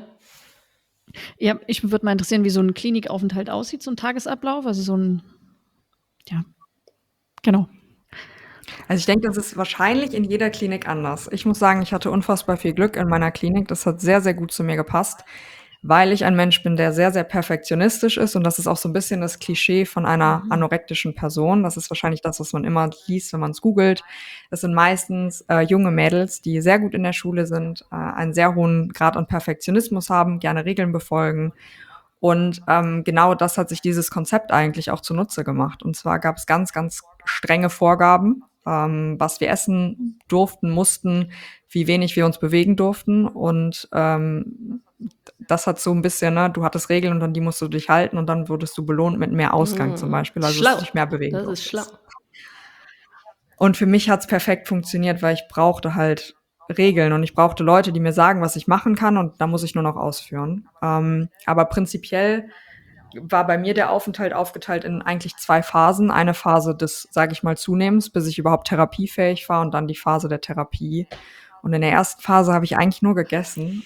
Ja, ich würde mal interessieren, wie so 'n Klinikaufenthalt aussieht, so 'n Tagesablauf, also, so 'n ja, genau. Also, ich denke, das ist wahrscheinlich in jeder Klinik anders. Ich muss sagen, ich hatte unfassbar viel Glück in meiner Klinik. Das hat sehr, sehr gut zu mir gepasst, weil ich ein Mensch bin, der sehr, sehr perfektionistisch ist und das ist auch so 'n bisschen das Klischee von einer Mhm. anorektischen Person. Das ist wahrscheinlich das, was man immer liest, wenn man's googelt. Das sind meistens, äh, junge Mädels, die sehr gut in der Schule sind, äh, einen sehr hohen Grad an Perfektionismus haben, gerne Regeln befolgen und, ähm, genau das hat sich dieses Konzept eigentlich auch zunutze gemacht. Und zwar gab's ganz, ganz strenge Vorgaben, ähm, was wir essen durften, mussten, wie wenig wir uns bewegen durften und, ähm, d das hat so 'n bisschen ne, du hattest Regeln und an die musst du dich halten und dann wurdest du belohnt mit mehr Ausgang zum Mhm. Beispiel, also, dass du Schlau. dich mehr bewegen Das ist schlau. durftest. Und für mich hat's perfekt funktioniert, weil ich brauchte halt Regeln und ich brauchte Leute, die mir sagen, was ich machen kann und dann muss ich nur noch ausführen. Ähm, aber prinzipiell war bei mir der Aufenthalt aufgeteilt in eigentlich zwei Phasen. Eine Phase des, sage ich mal, Zunehmens, bis ich überhaupt therapiefähig war und dann die Phase der Therapie. Und in der ersten Phase habe ich eigentlich nur gegessen.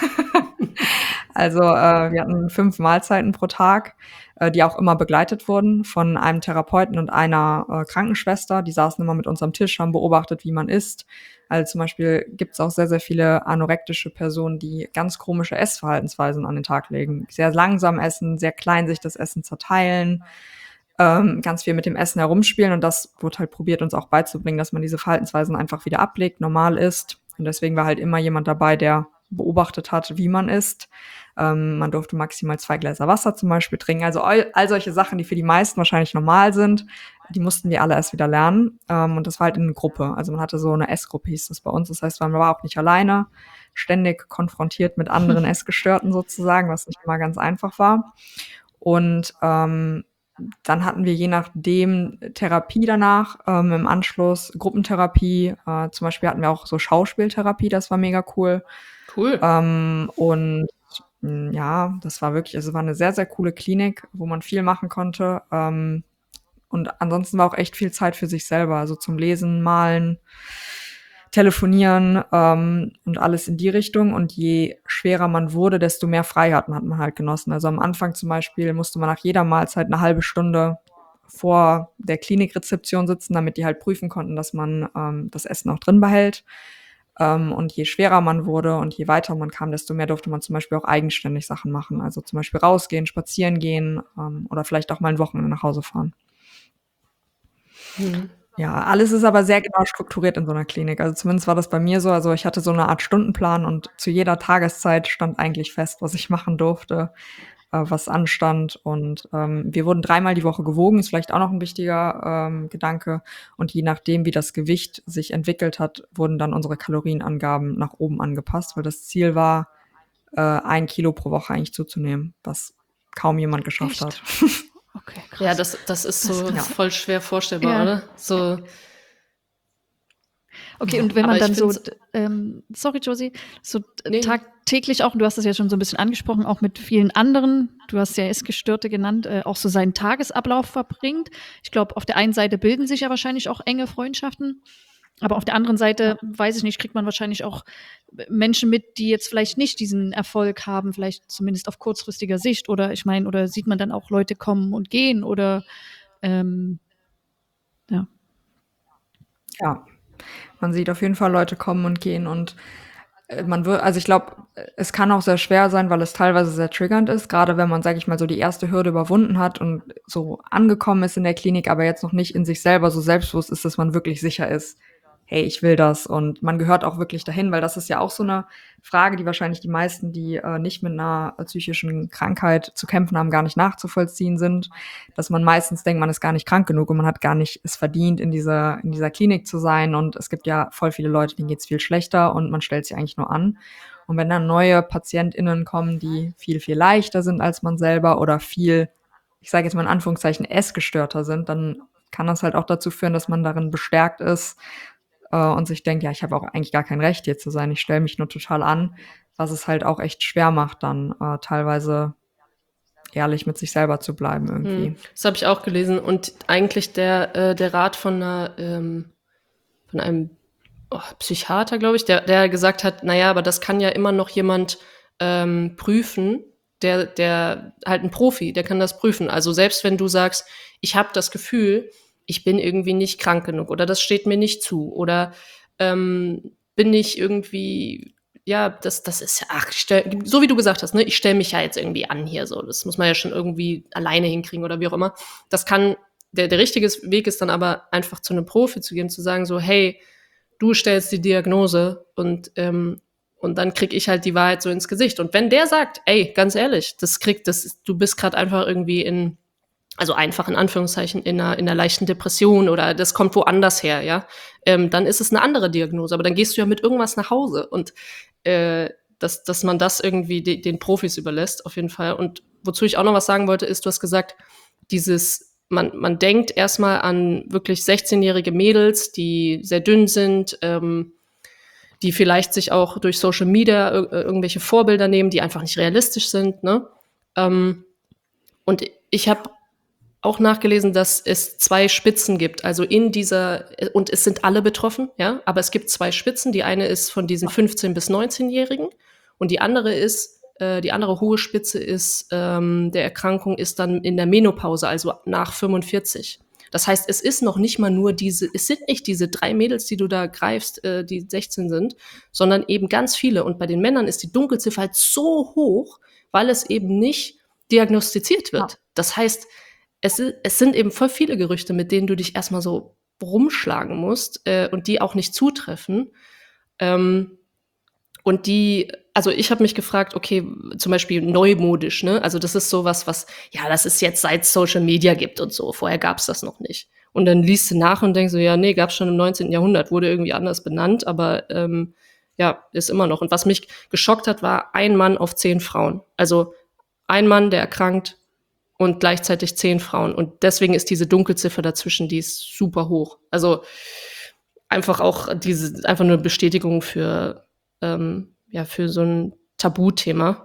Also, äh, wir hatten fünf Mahlzeiten pro Tag, äh, die auch immer begleitet wurden von einem Therapeuten und einer, äh, Krankenschwester. Die saßen immer mit uns am Tisch, haben beobachtet, wie man isst. Also, zum Beispiel gibt's auch sehr, sehr viele anorektische Personen, die ganz komische Essverhaltensweisen an den Tag legen. Sehr langsam essen, sehr klein sich das Essen zerteilen, ähm, ganz viel mit dem Essen herumspielen und das wurde halt probiert, uns auch beizubringen, dass man diese Verhaltensweisen einfach wieder ablegt, normal isst. Und deswegen war halt immer jemand dabei, der beobachtet hat, wie man isst. Ähm, man durfte maximal zwei Gläser Wasser zum Beispiel trinken. Also, all all solche Sachen, die für die meisten wahrscheinlich normal sind, die mussten wir alle erst wieder lernen. Ähm, und das war halt in Gruppe. Also, man hatte so 'ne Essgruppe, hieß das bei uns. Das heißt, man war auch nicht alleine, ständig konfrontiert mit anderen Essgestörten sozusagen, was nicht immer ganz einfach war. Und, ähm, dann hatten wir je nachdem Therapie danach, ähm, im Anschluss Gruppentherapie. Äh, zum Beispiel hatten wir auch so Schauspieltherapie, das war mega cool. Cool. Ähm, und, hm, ja, das war wirklich also, war 'ne sehr, sehr coole Klinik, wo man viel machen konnte. Ähm, und ansonsten war auch echt viel Zeit für sich selber, also, zum Lesen, Malen, Telefonieren, ähm, und alles in die Richtung. Und je schwerer man wurde, desto mehr Freiheiten hat man halt genossen. Also, am Anfang zum Beispiel musste man nach jeder Mahlzeit 'ne halbe Stunde vor der Klinikrezeption sitzen, damit die halt prüfen konnten, dass man, ähm, das Essen auch drin behält. Ähm, und je schwerer man wurde und je weiter man kam, desto mehr durfte man zum Beispiel auch eigenständig Sachen machen. Also, zum Beispiel rausgehen, spazieren gehen, ähm, oder vielleicht auch mal 'n Wochenende nach Hause fahren. Mhm. Ja, alles ist aber sehr genau strukturiert in so 'ner Klinik. Also, zumindest war das bei mir so. Also, ich hatte so 'ne Art Stundenplan und zu jeder Tageszeit stand eigentlich fest, was ich machen durfte, äh, was anstand. Und, ähm, wir wurden dreimal die Woche gewogen, ist vielleicht auch noch 'n wichtiger, ähm, Gedanke. Und je nachdem, wie das Gewicht sich entwickelt hat, wurden dann unsere Kalorienangaben nach oben angepasst, weil das Ziel war, äh, ein Kilo pro Woche eigentlich zuzunehmen, was kaum jemand geschafft Echt? hat. Okay, krass. Ja, das, das ist Das so ist Ja. voll schwer vorstellbar, Ja. oder? So, Okay, und wenn aber man ich dann so, find's- d- ähm, sorry Josie, so d- Nee. tagtäglich auch, und du hast das ja schon so ein bisschen angesprochen, auch mit vielen anderen, du hast ja Essgestörte genannt, äh, auch so seinen Tagesablauf verbringt. Ich glaube, auf der einen Seite bilden sich ja wahrscheinlich auch enge Freundschaften, aber auf der anderen Seite, weiß ich nicht, kriegt man wahrscheinlich auch Menschen mit, die jetzt vielleicht nicht diesen Erfolg haben, vielleicht zumindest auf kurzfristiger Sicht, oder ich meine, oder sieht man dann auch Leute kommen und gehen, oder ähm, ja. Ja, man sieht auf jeden Fall Leute kommen und gehen und äh, man wird, also ich glaube, es kann auch sehr schwer sein, weil es teilweise sehr triggernd ist, gerade wenn man, sage ich mal, so die erste Hürde überwunden hat und so angekommen ist in der Klinik, aber jetzt noch nicht in sich selber so selbstbewusst ist, dass man wirklich sicher ist, hey, ich will das und man gehört auch wirklich dahin, weil das ist ja auch so eine Frage, die wahrscheinlich die meisten, die äh, nicht mit einer äh, psychischen Krankheit zu kämpfen haben, gar nicht nachzuvollziehen sind, dass man meistens denkt, man ist gar nicht krank genug und man hat gar nicht es verdient, in dieser, in dieser Klinik zu sein und es gibt ja voll viele Leute, denen geht's viel schlechter und man stellt sich eigentlich nur an. Und wenn dann neue PatientInnen kommen, die viel, viel leichter sind als man selber oder viel, ich sage jetzt mal in Anführungszeichen, essgestörter sind, dann kann das halt auch dazu führen, dass man darin bestärkt ist äh, und sich denkt, ja, ich habe auch eigentlich gar kein Recht hier zu sein, ich stelle mich nur total an, was es halt auch echt schwer macht, dann äh, teilweise ehrlich mit sich selber zu bleiben irgendwie. Hm, das habe ich auch gelesen. Und eigentlich der, äh, der Rat von einer, ähm, von einem oh, Psychiater, glaube ich, der, der gesagt hat, naja, aber das kann ja immer noch jemand ähm, prüfen, der, der halt ein Profi, der kann das prüfen. Also selbst wenn du sagst, ich habe das Gefühl, ich bin irgendwie nicht krank genug oder das steht mir nicht zu oder ähm, bin ich irgendwie, ja, das, das ist ja, ach, ich stell, so wie du gesagt hast, ne, ich stelle mich ja jetzt irgendwie an hier so. Das muss man ja schon irgendwie alleine hinkriegen oder wie auch immer. Das kann, der, der richtige Weg ist dann aber einfach zu einem Profi zu gehen, zu sagen so, hey, du stellst die Diagnose und, ähm, und dann krieg ich halt die Wahrheit so ins Gesicht. Und wenn der sagt, ey, ganz ehrlich, das kriegt, das, du bist gerade einfach irgendwie in, also einfach in Anführungszeichen, in einer, in einer leichten Depression oder das kommt woanders her, ja, ähm, dann ist es eine andere Diagnose. Aber dann gehst du ja mit irgendwas nach Hause und äh, dass, dass man das irgendwie de, den Profis überlässt, auf jeden Fall. Und wozu ich auch noch was sagen wollte, ist, du hast gesagt, dieses man, man denkt erstmal an wirklich sechzehnjährige Mädels, die sehr dünn sind, ähm, die vielleicht sich auch durch Social Media ir irgendwelche Vorbilder nehmen, die einfach nicht realistisch sind. Ne? Ähm, und ich habe auch nachgelesen, dass es zwei Spitzen gibt. Also in dieser, und es sind alle betroffen, ja, aber es gibt zwei Spitzen. Die eine ist von diesen fünfzehn- bis neunzehnjährigen und die andere ist, äh, die andere hohe Spitze ist, ähm, der Erkrankung ist dann in der Menopause, also nach fünfundvierzig. Das heißt, es ist noch nicht mal nur diese, es sind nicht diese drei Mädels, die du da greifst, äh, die sechzehn sind, sondern eben ganz viele. Und bei den Männern ist die Dunkelziffer halt so hoch, weil es eben nicht diagnostiziert wird. Ja. Das heißt, es, es sind eben voll viele Gerüchte, mit denen du dich erstmal so rumschlagen musst äh, und die auch nicht zutreffen. Ähm, und die, also ich habe mich gefragt, okay, zum Beispiel neumodisch, ne? Also das ist sowas, was, ja, das ist jetzt seit Social Media gibt und so. Vorher gab's das noch nicht. Und dann liest du nach und denkst so, ja, nee, gab's schon im neunzehnten. Jahrhundert, wurde irgendwie anders benannt, aber ähm, ja, ist immer noch. Und was mich geschockt hat, war ein Mann auf zehn Frauen. Also ein Mann, der erkrankt, und gleichzeitig zehn Frauen. Und deswegen ist diese Dunkelziffer dazwischen, die ist super hoch. Also einfach auch diese, einfach nur Bestätigung für, ähm, ja, für so ein Tabuthema.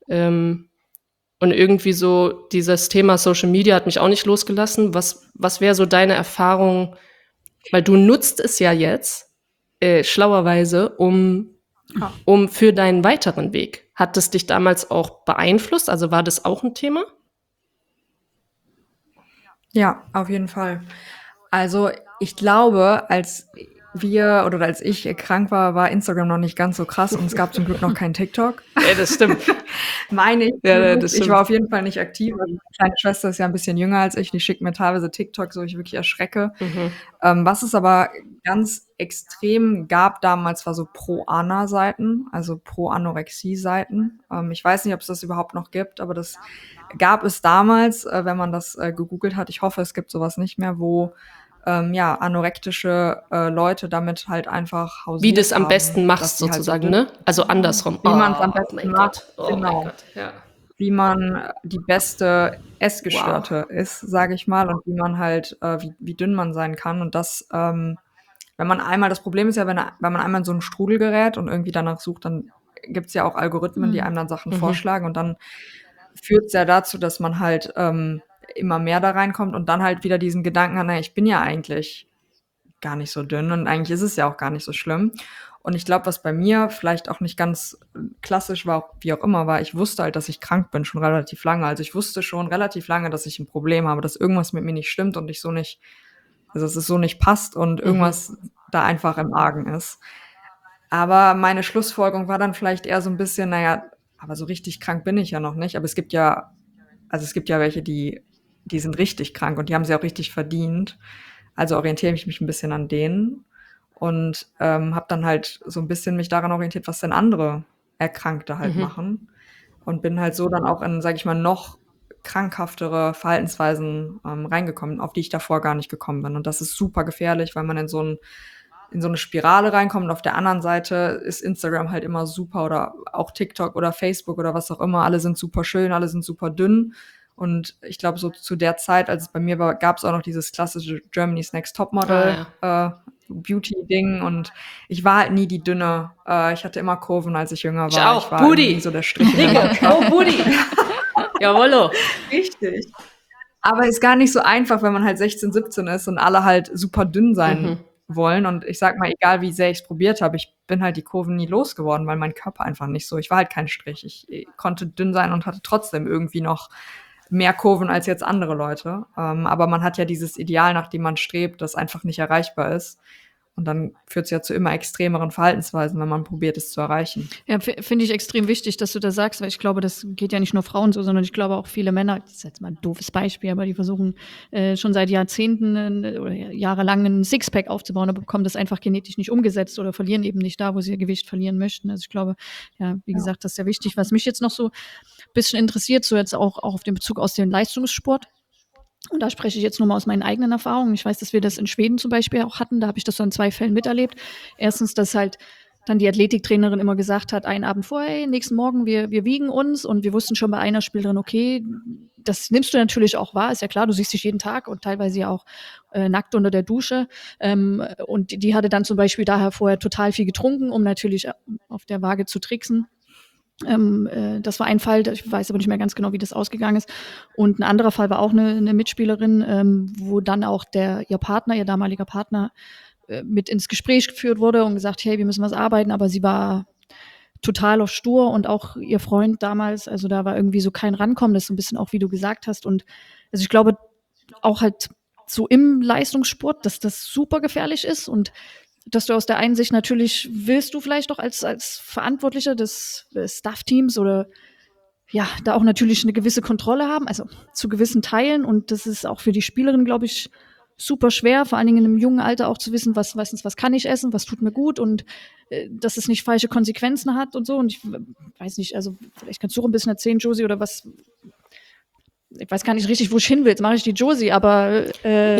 Ähm, und irgendwie so dieses Thema Social Media hat mich auch nicht losgelassen. Was, was wäre so deine Erfahrung? Weil du nutzt es ja jetzt äh, schlauerweise, um, Ja. um für deinen weiteren Weg. Hat das dich damals auch beeinflusst? Also war das auch ein Thema? Ja, auf jeden Fall. Also ich glaube, als wir oder als ich krank war, war Instagram noch nicht ganz so krass und es gab zum Glück noch kein TikTok. Ja, das stimmt. Meine ich. Ja, ja, das ich stimmt. war auf jeden Fall nicht aktiv. Also meine kleine Schwester ist ja ein bisschen jünger als ich. Die schickt mir teilweise TikToks, wo ich wirklich erschrecke. Mhm. Ähm, was es aber ganz extrem gab damals, war so Pro-Ana-Seiten, also Pro-Anorexie-Seiten. Ähm, ich weiß nicht, ob es das überhaupt noch gibt, aber das gab es damals, äh, wenn man das äh, gegoogelt hat. Ich hoffe, es gibt sowas nicht mehr, wo ähm, ja, anorektische äh, Leute damit halt einfach hausiert Wie du es am haben, besten machst, dass die halt so sozusagen, dünn ne? Also andersrum. Wie man's am Oh besten mein macht, Gott. Oh mein genau. Gott. Ja. Wie man äh, die beste Wow. Essgestörte ist, sage ich mal, und wie man halt, äh, wie, wie dünn man sein kann. Und das, ähm, wenn man einmal, das Problem ist ja, wenn, wenn man einmal in so einen Strudel gerät und irgendwie danach sucht, dann gibt's ja auch Algorithmen, die Mhm. einem dann Sachen Mhm. vorschlagen und dann führt's ja dazu, dass man halt ähm, immer mehr da reinkommt und dann halt wieder diesen Gedanken hat, naja, ich bin ja eigentlich gar nicht so dünn und eigentlich ist es ja auch gar nicht so schlimm. Und ich glaube, was bei mir vielleicht auch nicht ganz äh, klassisch war, wie auch immer, war, ich wusste halt, dass ich krank bin, schon relativ lange. Also ich wusste schon relativ lange, dass ich ein Problem habe, dass irgendwas mit mir nicht stimmt und ich so nicht, also dass es so nicht passt und Mhm. irgendwas da einfach im Argen ist. Aber meine Schlussfolgerung war dann vielleicht eher so ein bisschen, naja, aber so richtig krank bin ich ja noch nicht. Aber es gibt ja, also es gibt ja welche, die, die sind richtig krank und die haben sie auch richtig verdient. Also orientiere ich mich ein bisschen an denen und ähm, habe dann halt so ein bisschen mich daran orientiert, was denn andere Erkrankte halt Mhm. machen und bin halt so dann auch in, sage ich mal, noch krankhaftere Verhaltensweisen ähm, reingekommen, auf die ich davor gar nicht gekommen bin. Und das ist super gefährlich, weil man in so ein in so eine Spirale reinkommt. Und auf der anderen Seite ist Instagram halt immer super oder auch TikTok oder Facebook oder was auch immer. Alle sind super schön, alle sind super dünn. Und ich glaube, so zu der Zeit, als es bei mir war, gab es auch noch dieses klassische Germany's Next Topmodel Ah, äh, Beauty-Ding. Und ich war halt nie die Dünne. Äh, ich hatte immer Kurven, als ich jünger Ich war. auch. Ich war irgendwie nie Booty. so der Strich in der Dicke. Landschaft. Oh, Booty. Jawollo. Richtig. Aber ist gar nicht so einfach, wenn man halt sechzehn, siebzehn ist und alle halt super dünn sein Mhm. wollen. Und ich sag mal, egal wie sehr ich es probiert habe, ich bin halt die Kurven nie losgeworden, weil mein Körper einfach nicht so, ich war halt kein Strich. Ich äh, konnte dünn sein und hatte trotzdem irgendwie noch mehr Kurven als jetzt andere Leute. Ähm, aber man hat ja dieses Ideal, nach dem man strebt, das einfach nicht erreichbar ist. Und dann führt es ja zu immer extremeren Verhaltensweisen, wenn man probiert, es zu erreichen. Ja, f- finde ich extrem wichtig, dass du das sagst, weil ich glaube, das geht ja nicht nur Frauen so, sondern ich glaube auch viele Männer, das ist jetzt mal ein doofes Beispiel, aber die versuchen äh, schon seit Jahrzehnten äh, oder jahrelang ein Sixpack aufzubauen, aber bekommen das einfach genetisch nicht umgesetzt oder verlieren eben nicht da, wo sie ihr Gewicht verlieren möchten. Also ich glaube, ja, wie Ja. gesagt, das ist sehr wichtig. Was mich jetzt noch so ein bisschen interessiert, so jetzt auch, auch auf den Bezug aus dem Leistungssport. Und da spreche ich jetzt nur mal aus meinen eigenen Erfahrungen. Ich weiß, dass wir das in Schweden zum Beispiel auch hatten. Da habe ich das so in zwei Fällen miterlebt. Erstens, dass halt dann die Athletiktrainerin immer gesagt hat, einen Abend vorher, hey, nächsten Morgen, wir, wir wiegen uns. Und wir wussten schon bei einer Spielerin, okay, das nimmst du natürlich auch wahr. Ist ja klar, du siehst dich jeden Tag und teilweise ja auch äh, nackt unter der Dusche. Ähm, und die, die hatte dann zum Beispiel daher vorher total viel getrunken, um natürlich auf der Waage zu tricksen. Ähm, äh, das war ein Fall, ich weiß aber nicht mehr ganz genau, wie das ausgegangen ist. Und ein anderer Fall war auch eine, eine Mitspielerin, ähm, wo dann auch der ihr Partner, ihr damaliger Partner, äh, mit ins Gespräch geführt wurde und gesagt, hey, wir müssen was arbeiten, aber sie war total auf stur und auch ihr Freund damals, also da war irgendwie so kein Rankommen, das ist so ein bisschen auch, wie du gesagt hast. Und also ich glaube auch halt so im Leistungssport, dass das super gefährlich ist und dass du aus der einen Sicht natürlich willst du vielleicht doch als, als Verantwortlicher des, des Staff-Teams oder ja, da auch natürlich eine gewisse Kontrolle haben, also zu gewissen Teilen. Und das ist auch für die Spielerin, glaube ich, super schwer, vor allen Dingen in einem jungen Alter auch zu wissen, was, was, was kann ich essen, was tut mir gut und äh, dass es nicht falsche Konsequenzen hat und so. Und ich weiß nicht, also vielleicht kannst du auch ein bisschen erzählen, Josie, oder was. Ich weiß gar nicht richtig, wo ich hin will. Jetzt mache ich die Josie, aber äh,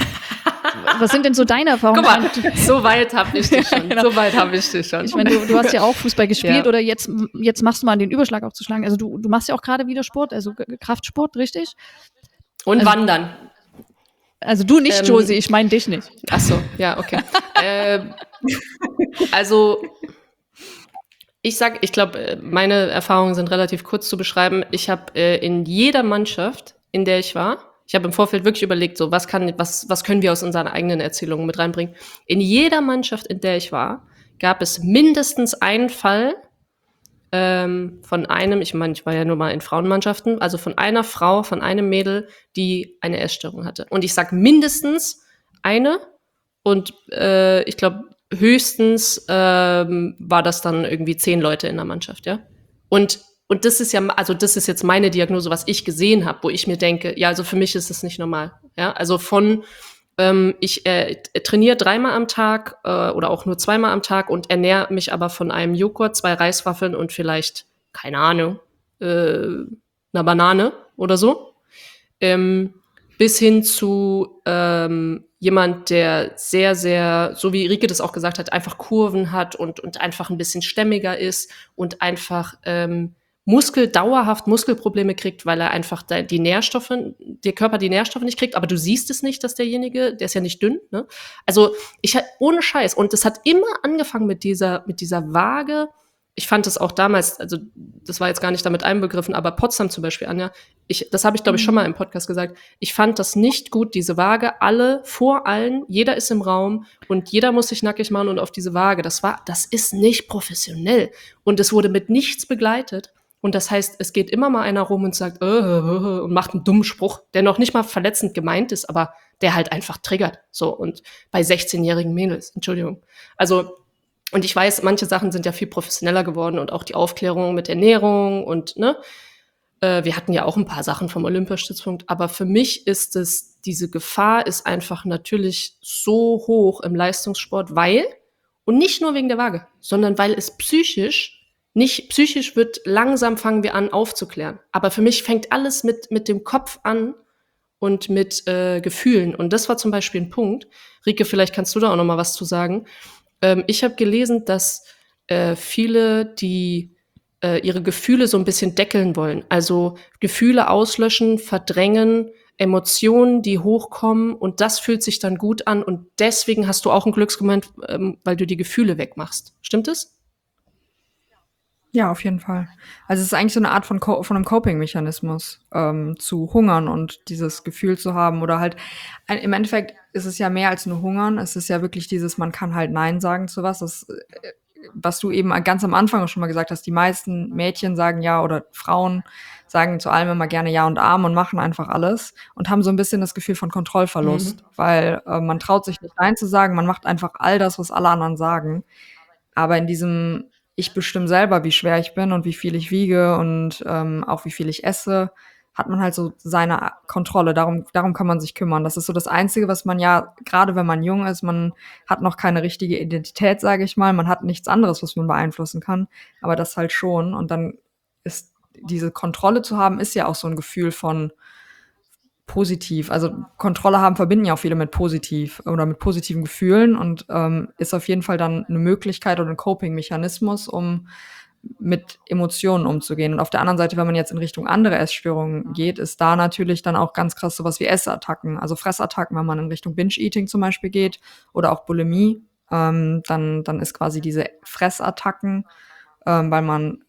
was sind denn so deine Erfahrungen? Guck mal, so weit habe ich dich schon. Genau. So weit habe ich dich schon. Ich meine, du, du hast ja auch Fußball gespielt Ja. oder jetzt, jetzt machst du mal den Überschlag aufzuschlagen. Also du, du machst ja auch gerade wieder Sport, also G- Kraftsport, richtig? Und Also- wandern. Also du nicht, Ähm, Josie, ich meine dich nicht. Ach so, ja, okay. äh, also ich sag, ich glaube, meine Erfahrungen sind relativ kurz zu beschreiben. Ich habe äh, in jeder Mannschaft, in der ich war, ich habe im Vorfeld wirklich überlegt, so was kann, was, was können wir aus unseren eigenen Erzählungen mit reinbringen. In jeder Mannschaft, in der ich war, gab es mindestens einen Fall ähm, von einem, ich meine, ich war ja nur mal in Frauenmannschaften, also von einer Frau, von einem Mädel, die eine Essstörung hatte. Und ich sag mindestens eine und äh, ich glaube, höchstens ähm, war das dann irgendwie zehn Leute in der Mannschaft, ja. Und und das ist ja, also das ist jetzt meine Diagnose, was ich gesehen habe, wo ich mir denke, ja, also für mich ist das nicht normal, ja. Also von ähm, ich äh, trainiere dreimal am Tag äh, oder auch nur zweimal am Tag und ernähre mich aber von einem Joghurt, zwei Reiswaffeln und vielleicht, keine Ahnung, äh, einer Banane oder so. Ähm, bis hin zu ähm, jemand, der sehr, sehr, so wie Rike das auch gesagt hat, einfach Kurven hat und, und einfach ein bisschen stämmiger ist und einfach ähm, Muskel, dauerhaft Muskelprobleme kriegt, weil er einfach da die Nährstoffe, der Körper die Nährstoffe nicht kriegt, aber du siehst es nicht, dass derjenige, der ist ja nicht dünn, ne? Also ich ohne Scheiß. Und das hat immer angefangen mit dieser, mit dieser Waage. Ich fand das auch damals, also das war jetzt gar nicht damit einbegriffen, aber Potsdam zum Beispiel, Anja, ich, das habe ich, glaube ich, schon mal im Podcast gesagt, ich fand das nicht gut, diese Waage, alle vor allen, jeder ist im Raum und jeder muss sich nackig machen und auf diese Waage. Das war, das ist nicht professionell. Und es wurde mit nichts begleitet. Und das heißt, es geht immer mal einer rum und sagt, äh, äh, äh, und macht einen dummen Spruch, der noch nicht mal verletzend gemeint ist, aber der halt einfach triggert. So, und bei sechzehnjährigen Mädels, Entschuldigung. Also, und ich weiß, manche Sachen sind ja viel professioneller geworden und auch die Aufklärung mit Ernährung und, ne, äh, wir hatten ja auch ein paar Sachen vom Olympiastützpunkt, aber für mich ist es, diese Gefahr ist einfach natürlich so hoch im Leistungssport, weil, und nicht nur wegen der Waage, sondern weil es psychisch nicht, psychisch wird, langsam fangen wir an aufzuklären. Aber für mich fängt alles mit, mit dem Kopf an und mit äh, Gefühlen. Und das war zum Beispiel ein Punkt. Rike, vielleicht kannst du da auch noch mal was zu sagen. Ähm, ich habe gelesen, dass äh, viele, die äh, ihre Gefühle so ein bisschen deckeln wollen, also Gefühle auslöschen, verdrängen, Emotionen, die hochkommen und das fühlt sich dann gut an und deswegen hast du auch einen Glücksmoment, ähm, weil du die Gefühle wegmachst. Stimmt es? Ja, auf jeden Fall. Also es ist eigentlich so eine Art von, Co von einem Coping-Mechanismus, ähm, zu hungern und dieses Gefühl zu haben oder halt, ein, im Endeffekt ist es ja mehr als nur hungern. Es ist ja wirklich dieses, man kann halt Nein sagen zu was. Das, äh, was du eben ganz am Anfang auch schon mal gesagt hast, die meisten Mädchen sagen ja oder Frauen sagen zu allem immer gerne Ja und Amen und machen einfach alles und haben so ein bisschen das Gefühl von Kontrollverlust, Mhm. weil äh, man traut sich nicht Nein zu sagen, man macht einfach all das, was alle anderen sagen. Aber in diesem, ich bestimme selber, wie schwer ich bin und wie viel ich wiege und ähm, auch wie viel ich esse, hat man halt so seine Kontrolle. Darum, darum kann man sich kümmern. Das ist so das Einzige, was man ja, gerade wenn man jung ist, man hat noch keine richtige Identität, sage ich mal. Man hat nichts anderes, was man beeinflussen kann. Aber das halt schon. Und dann ist diese Kontrolle zu haben, ist ja auch so ein Gefühl von positiv. Also Kontrolle haben verbinden ja auch viele mit positiv oder mit positiven Gefühlen und ähm, ist auf jeden Fall dann eine Möglichkeit oder ein Coping-Mechanismus, um mit Emotionen umzugehen. Und auf der anderen Seite, wenn man jetzt in Richtung andere Essstörungen geht, ist da natürlich dann auch ganz krass sowas wie Essattacken, also Fressattacken, wenn man in Richtung Binge-Eating zum Beispiel geht oder auch Bulimie, ähm, dann, dann ist quasi diese Fressattacken, ähm, weil man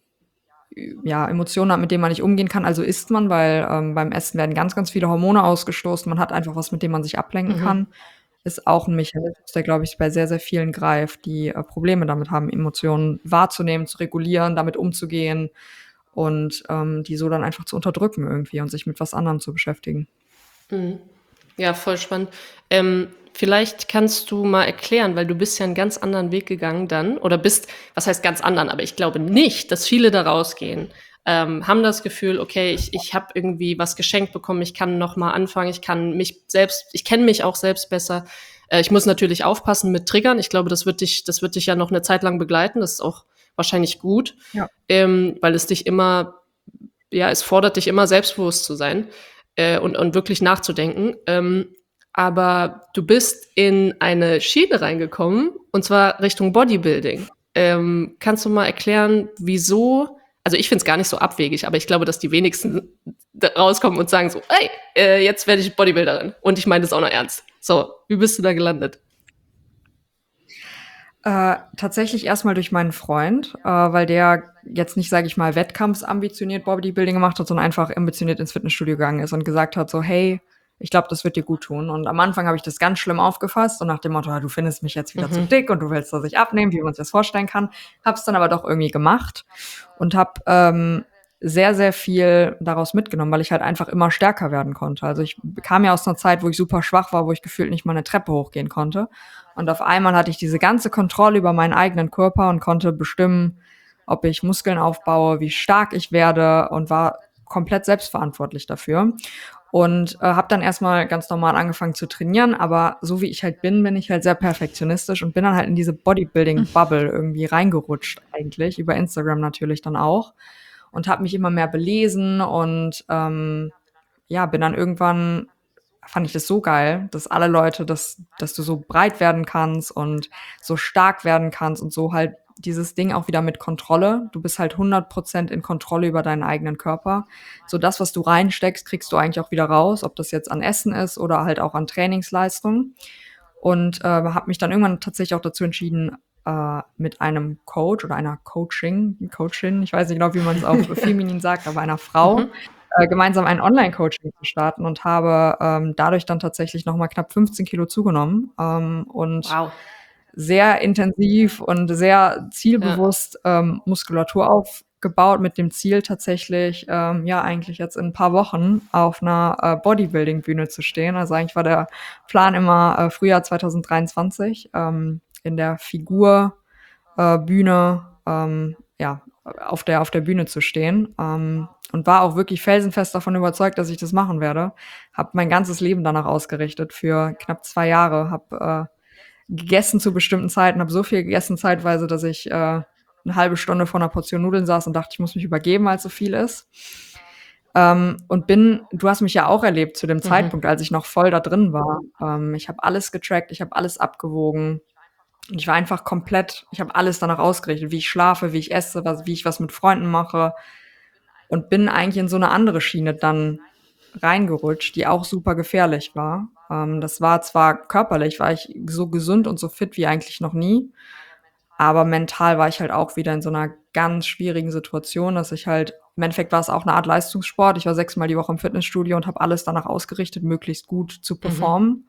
ja, Emotionen hat, mit denen man nicht umgehen kann, also isst man, weil ähm, beim Essen werden ganz, ganz viele Hormone ausgestoßen. Man hat einfach was, mit dem man sich ablenken Mhm. kann. Ist auch ein Mechanismus, der, glaube ich, bei sehr, sehr vielen greift, die äh, Probleme damit haben, Emotionen wahrzunehmen, zu regulieren, damit umzugehen und ähm, die so dann einfach zu unterdrücken irgendwie und sich mit was anderem zu beschäftigen. Mhm. Ja, voll spannend. Ähm, vielleicht kannst du mal erklären, weil du bist ja einen ganz anderen Weg gegangen dann oder bist, was heißt ganz anderen, aber ich glaube nicht, dass viele da rausgehen, ähm, haben das Gefühl, okay, ich, ich habe irgendwie was geschenkt bekommen, ich kann noch mal anfangen, ich kann mich selbst, ich kenne mich auch selbst besser. Äh, ich muss natürlich aufpassen mit Triggern. Ich glaube, das wird dich, das wird dich ja noch eine Zeit lang begleiten. Das ist auch wahrscheinlich gut, Ja. ähm, weil es dich immer, ja, es fordert dich immer selbstbewusst zu sein äh, und, und wirklich nachzudenken. Ähm, aber du bist in eine Schiene reingekommen, und zwar Richtung Bodybuilding. Ähm, kannst du mal erklären, wieso? Also ich finde es gar nicht so abwegig, aber ich glaube, dass die wenigsten da rauskommen und sagen so, hey, äh, jetzt werde ich Bodybuilderin. Und ich meine das auch noch ernst. So, wie bist du da gelandet? Äh, tatsächlich erstmal durch meinen Freund, äh, weil der jetzt nicht, sage ich mal, wettkampfsambitioniert Bodybuilding gemacht hat, sondern einfach ambitioniert ins Fitnessstudio gegangen ist und gesagt hat so, hey, ich glaube, das wird dir gut tun. Und am Anfang habe ich das ganz schlimm aufgefasst und nach dem Motto, du findest mich jetzt wieder zu Mhm. dick und du willst, dass ich abnehme, wie man sich das vorstellen kann. Hab's dann aber doch irgendwie gemacht und habe ähm, sehr, sehr viel daraus mitgenommen, weil ich halt einfach immer stärker werden konnte. Also ich kam ja aus einer Zeit, wo ich super schwach war, wo ich gefühlt nicht mal eine Treppe hochgehen konnte. Und auf einmal hatte ich diese ganze Kontrolle über meinen eigenen Körper und konnte bestimmen, ob ich Muskeln aufbaue, wie stark ich werde und war komplett selbstverantwortlich dafür. Und äh, habe dann erstmal ganz normal angefangen zu trainieren, aber so wie ich halt bin, bin ich halt sehr perfektionistisch und bin dann halt in diese Bodybuilding-Bubble irgendwie reingerutscht eigentlich, über Instagram natürlich dann auch. Und habe mich immer mehr belesen und ähm, ja, bin dann irgendwann fand ich das so geil, dass alle Leute, dass, dass du so breit werden kannst und so stark werden kannst und so halt dieses Ding auch wieder mit Kontrolle. Du bist halt hundert Prozent in Kontrolle über deinen eigenen Körper. So das, was du reinsteckst, kriegst du eigentlich auch wieder raus, ob das jetzt an Essen ist oder halt auch an Trainingsleistung. Und äh, habe mich dann irgendwann tatsächlich auch dazu entschieden, äh, mit einem Coach oder einer Coaching, Coachin, ich weiß nicht genau, wie man es auf feminin sagt, aber einer Frau, Mhm. äh, gemeinsam ein Online-Coaching zu starten und habe ähm, dadurch dann tatsächlich nochmal knapp fünfzehn Kilo zugenommen ähm, und Wow. sehr intensiv und sehr zielbewusst ähm, Muskulatur aufgebaut mit dem Ziel tatsächlich, ähm, ja, eigentlich jetzt in ein paar Wochen auf einer äh, Bodybuilding-Bühne zu stehen. Also eigentlich war der Plan immer äh, Frühjahr zwanzig dreiundzwanzig ähm, in der Figur äh, Bühne, ähm, ja, auf der, auf der Bühne zu stehen. Ähm, und war auch wirklich felsenfest davon überzeugt, dass ich das machen werde. Hab mein ganzes Leben danach ausgerichtet für knapp zwei Jahre. Hab äh, gegessen zu bestimmten Zeiten, habe so viel gegessen zeitweise, dass ich äh, eine halbe Stunde vor einer Portion Nudeln saß und dachte, ich muss mich übergeben, weil es so viel ist. Ähm, und bin, du hast mich ja auch erlebt zu dem Mhm. Zeitpunkt, als ich noch voll da drin war. Ähm, ich habe alles getrackt, ich habe alles abgewogen. Und ich war einfach komplett, ich habe alles danach ausgerichtet, wie ich schlafe, wie ich esse, was, wie ich was mit Freunden mache. Und bin eigentlich in so eine andere Schiene dann reingerutscht, die auch super gefährlich war. Ähm, das war zwar körperlich, war ich so gesund und so fit wie eigentlich noch nie, aber mental war ich halt auch wieder in so einer ganz schwierigen Situation, dass ich halt, im Endeffekt war es auch eine Art Leistungssport. Ich war sechsmal die Woche im Fitnessstudio und habe alles danach ausgerichtet, möglichst gut zu performen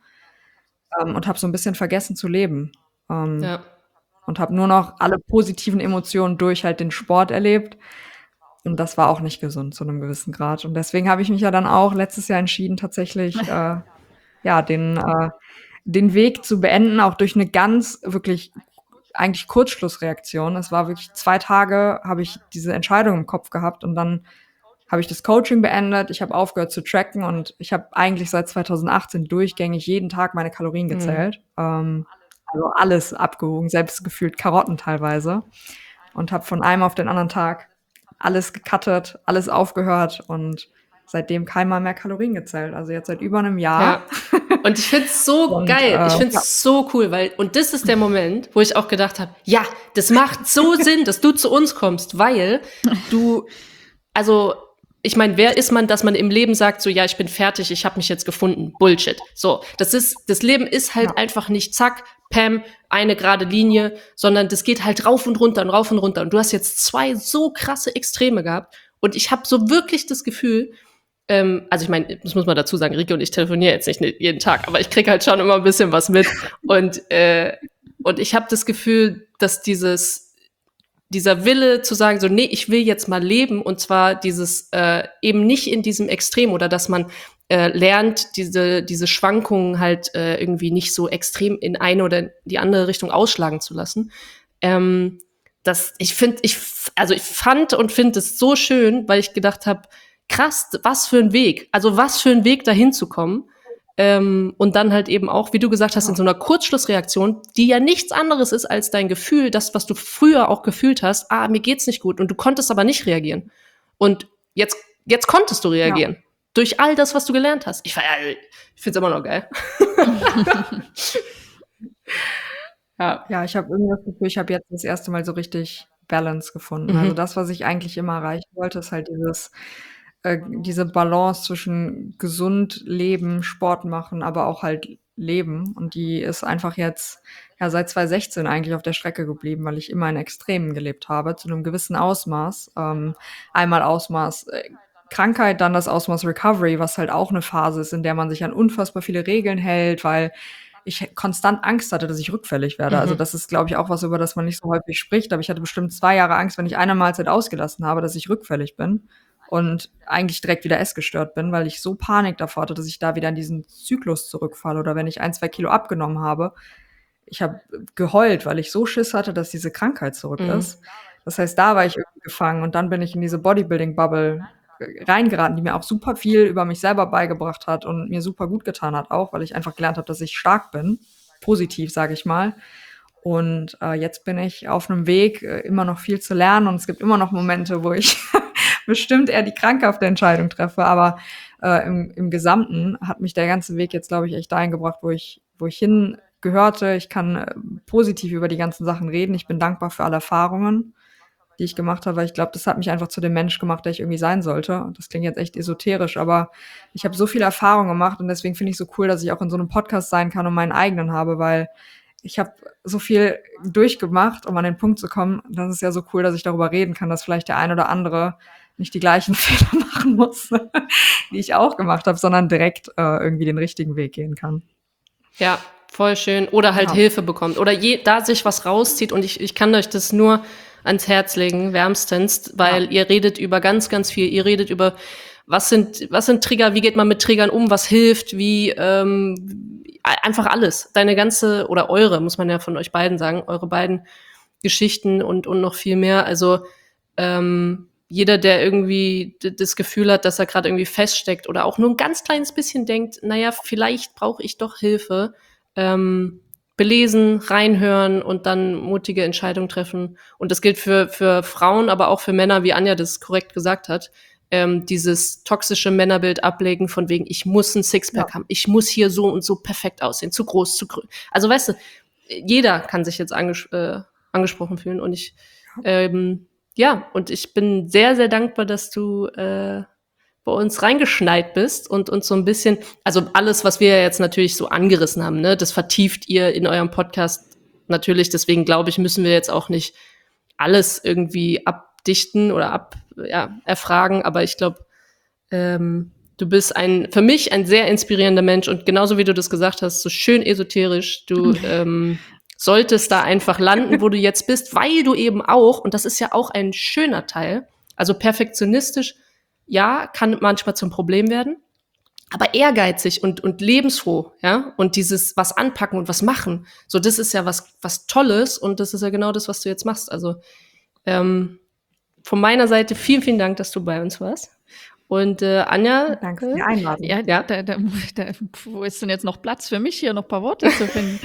ähm, und habe so ein bisschen vergessen zu leben. Ähm, Ja. und habe nur noch alle positiven Emotionen durch halt den Sport erlebt. Und das war auch nicht gesund zu einem gewissen Grad. Und deswegen habe ich mich ja dann auch letztes Jahr entschieden, tatsächlich äh, ja den äh, den Weg zu beenden, auch durch eine ganz wirklich eigentlich Kurzschlussreaktion. Es war wirklich zwei Tage, habe ich diese Entscheidung im Kopf gehabt und dann habe ich das Coaching beendet. Ich habe aufgehört zu tracken und ich habe eigentlich seit zwanzig achtzehn durchgängig jeden Tag meine Kalorien gezählt. Ähm, also alles abgewogen, selbst gefühlt Karotten teilweise. Und habe von einem auf den anderen Tag alles gecuttet, alles aufgehört und seitdem keinmal mehr Kalorien gezählt. Also jetzt seit über einem Jahr. Ja. Und ich find's so Und, geil. äh, Ich find's ja. so cool, weil, und das ist der Moment, wo ich auch gedacht habe, ja, das macht so Sinn, dass du zu uns kommst, weil du, also, ich meine, wer ist man, dass man im Leben sagt, so, ja, ich bin fertig, ich habe mich jetzt gefunden. Bullshit. So, das ist, das Leben ist halt Ja. einfach nicht zack, Pam, eine gerade Linie, sondern das geht halt rauf und runter und rauf und runter. Und du hast jetzt zwei so krasse Extreme gehabt. Und ich habe so wirklich das Gefühl, ähm, also ich meine, das muss man dazu sagen, Rieke und ich telefonieren jetzt nicht jeden Tag, aber ich krieg halt schon immer ein bisschen was mit. Und, äh, und ich habe das Gefühl, dass dieses dieser Wille zu sagen, so, nee, ich will jetzt mal leben, und zwar dieses äh, eben nicht in diesem Extrem, oder dass man äh, lernt, diese, diese Schwankungen halt äh, irgendwie nicht so extrem in eine oder die andere Richtung ausschlagen zu lassen. Ähm, das, ich finde, ich, also ich fand und finde es so schön, weil ich gedacht habe, krass, was für ein Weg, also was für ein Weg dahin zu kommen. Ähm, und dann halt eben auch, wie du gesagt hast, in so einer Kurzschlussreaktion, die ja nichts anderes ist als dein Gefühl, das, was du früher auch gefühlt hast, ah, mir geht's nicht gut, und du konntest aber nicht reagieren. Und jetzt, jetzt konntest du reagieren. Ja. Durch all das, was du gelernt hast. Ich, ich find's immer noch geil. ja. ja, ich habe irgendwie das Gefühl, ich habe jetzt das erste Mal so richtig Balance gefunden. Mhm. Also das, was ich eigentlich immer erreichen wollte, ist halt dieses äh, diese Balance zwischen gesund leben, Sport machen, aber auch halt leben. Und die ist einfach jetzt ja seit zwanzig sechzehn eigentlich auf der Strecke geblieben, weil ich immer in Extremen gelebt habe, zu einem gewissen Ausmaß. Ähm, einmal Ausmaß äh, Krankheit, dann das Ausmaß Recovery, was halt auch eine Phase ist, in der man sich an unfassbar viele Regeln hält, weil ich konstant Angst hatte, dass ich rückfällig werde. Mhm. Also das ist, glaube ich, auch was, über das man nicht so häufig spricht. Aber ich hatte bestimmt zwei Jahre Angst, wenn ich eine Mahlzeit ausgelassen habe, dass ich rückfällig bin und eigentlich direkt wieder essgestört bin, weil ich so Panik davor hatte, dass ich da wieder in diesen Zyklus zurückfalle. Oder wenn ich ein, zwei Kilo abgenommen habe, ich habe geheult, weil ich so Schiss hatte, dass diese Krankheit zurück Mhm. ist. Das heißt, da war ich irgendwie gefangen und dann bin ich in diese Bodybuilding-Bubble reingeraten, die mir auch super viel über mich selber beigebracht hat und mir super gut getan hat auch, weil ich einfach gelernt habe, dass ich stark bin. Positiv, sage ich mal. Und äh, jetzt bin ich auf einem Weg, äh, immer noch viel zu lernen, und es gibt immer noch Momente, wo ich bestimmt eher die krankhafte Entscheidung treffe. Aber äh, im, im Gesamten hat mich der ganze Weg jetzt, glaube ich, echt dahin gebracht, wo ich, wo ich hingehörte. Ich kann äh, positiv über die ganzen Sachen reden. Ich bin dankbar für alle Erfahrungen, die ich gemacht habe, weil ich glaube, das hat mich einfach zu dem Mensch gemacht, der ich irgendwie sein sollte. Und das klingt jetzt echt esoterisch, aber ich habe so viel Erfahrung gemacht und deswegen finde ich so cool, dass ich auch in so einem Podcast sein kann und meinen eigenen habe, weil ich habe so viel durchgemacht, um an den Punkt zu kommen. Das ist ja so cool, dass ich darüber reden kann, dass vielleicht der ein oder andere nicht die gleichen Fehler machen muss, die ich auch gemacht habe, sondern direkt äh, irgendwie den richtigen Weg gehen kann. Ja, voll schön. Oder halt Ja. Hilfe bekommt. Oder je, da sich was rauszieht. Und ich, ich kann euch das nur ans Herz legen, wärmstens, weil Ja. ihr redet über ganz, ganz viel. Ihr redet über, was sind, was sind Trigger, wie geht man mit Triggern um, was hilft, wie, ähm, einfach alles. Deine ganze, oder eure, muss man ja von euch beiden sagen, eure beiden Geschichten und, und noch viel mehr. Also, ähm, jeder, der irgendwie d- das Gefühl hat, dass er gerade irgendwie feststeckt oder auch nur ein ganz kleines bisschen denkt, naja, vielleicht brauche ich doch Hilfe, ähm, belesen, reinhören und dann mutige Entscheidungen treffen. Und das gilt für, für Frauen, aber auch für Männer, wie Anja das korrekt gesagt hat. Ähm, dieses toxische Männerbild ablegen von wegen, ich muss ein Sixpack Ja. haben, ich muss hier so und so perfekt aussehen, zu groß, zu grün. Also weißt du, jeder kann sich jetzt anges äh, angesprochen fühlen und ich, ähm, ja, und ich bin sehr, sehr dankbar, dass du äh, bei uns reingeschneit bist und uns so ein bisschen, also alles, was wir jetzt natürlich so angerissen haben, ne, das vertieft ihr in eurem Podcast natürlich. Deswegen glaube ich, müssen wir jetzt auch nicht alles irgendwie abdichten oder ab, ja, erfragen. Aber ich glaube, ähm, du bist ein, für mich ein sehr inspirierender Mensch und genauso wie du das gesagt hast, so schön esoterisch, du ähm, solltest da einfach landen, wo du jetzt bist, weil du eben auch, und das ist ja auch ein schöner Teil, also perfektionistisch, ja, kann manchmal zum Problem werden, aber ehrgeizig und, und lebensfroh, ja, und dieses was anpacken und was machen, so, das ist ja was, was Tolles und das ist ja genau das, was du jetzt machst. Also, ähm, von meiner Seite vielen, vielen Dank, dass du bei uns warst. Und äh, Anja, Danke für die Einladung. Ja, Ja. Da, da, da, wo ist denn jetzt noch Platz für mich hier, noch ein paar Worte zu finden?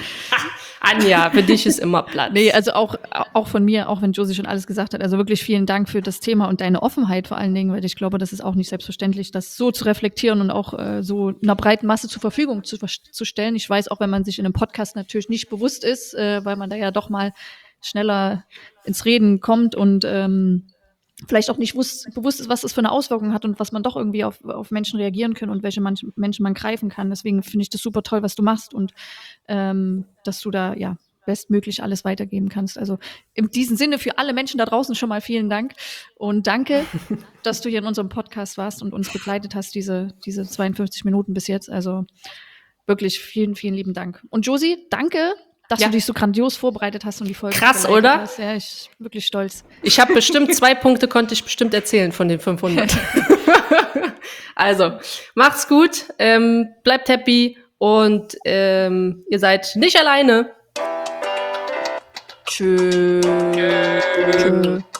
Anja, für dich ist immer Platz. Nee, also auch, auch von mir, auch wenn Josie schon alles gesagt hat, also wirklich vielen Dank für das Thema und deine Offenheit vor allen Dingen, weil ich glaube, das ist auch nicht selbstverständlich, das so zu reflektieren und auch äh, so einer breiten Masse zur Verfügung zu, zu stellen. Ich weiß auch, wenn man sich in einem Podcast natürlich nicht bewusst ist, äh, weil man da ja doch mal schneller ins Reden kommt und ähm, vielleicht auch nicht wusst, bewusst ist, was das für eine Auswirkung hat und was man doch irgendwie auf, auf Menschen reagieren kann und welche manch, Menschen man greifen kann. Deswegen finde ich das super toll, was du machst und ähm, dass du da ja bestmöglich alles weitergeben kannst. Also in diesem Sinne für alle Menschen da draußen schon mal vielen Dank und danke, dass du hier in unserem Podcast warst und uns begleitet hast, diese, diese zweiundfünfzig Minuten bis jetzt. Also wirklich vielen, vielen lieben Dank. Und Josie, danke, dass Ja. du dich so grandios vorbereitet hast und die Folge Krass, geleitet oder? hast. Ja, ich bin wirklich stolz. Ich habe bestimmt zwei Punkte, konnte ich bestimmt erzählen von den fünfhundert. Also, macht's gut, ähm, bleibt happy und ähm, ihr seid nicht alleine. Tschüss. Tschüss.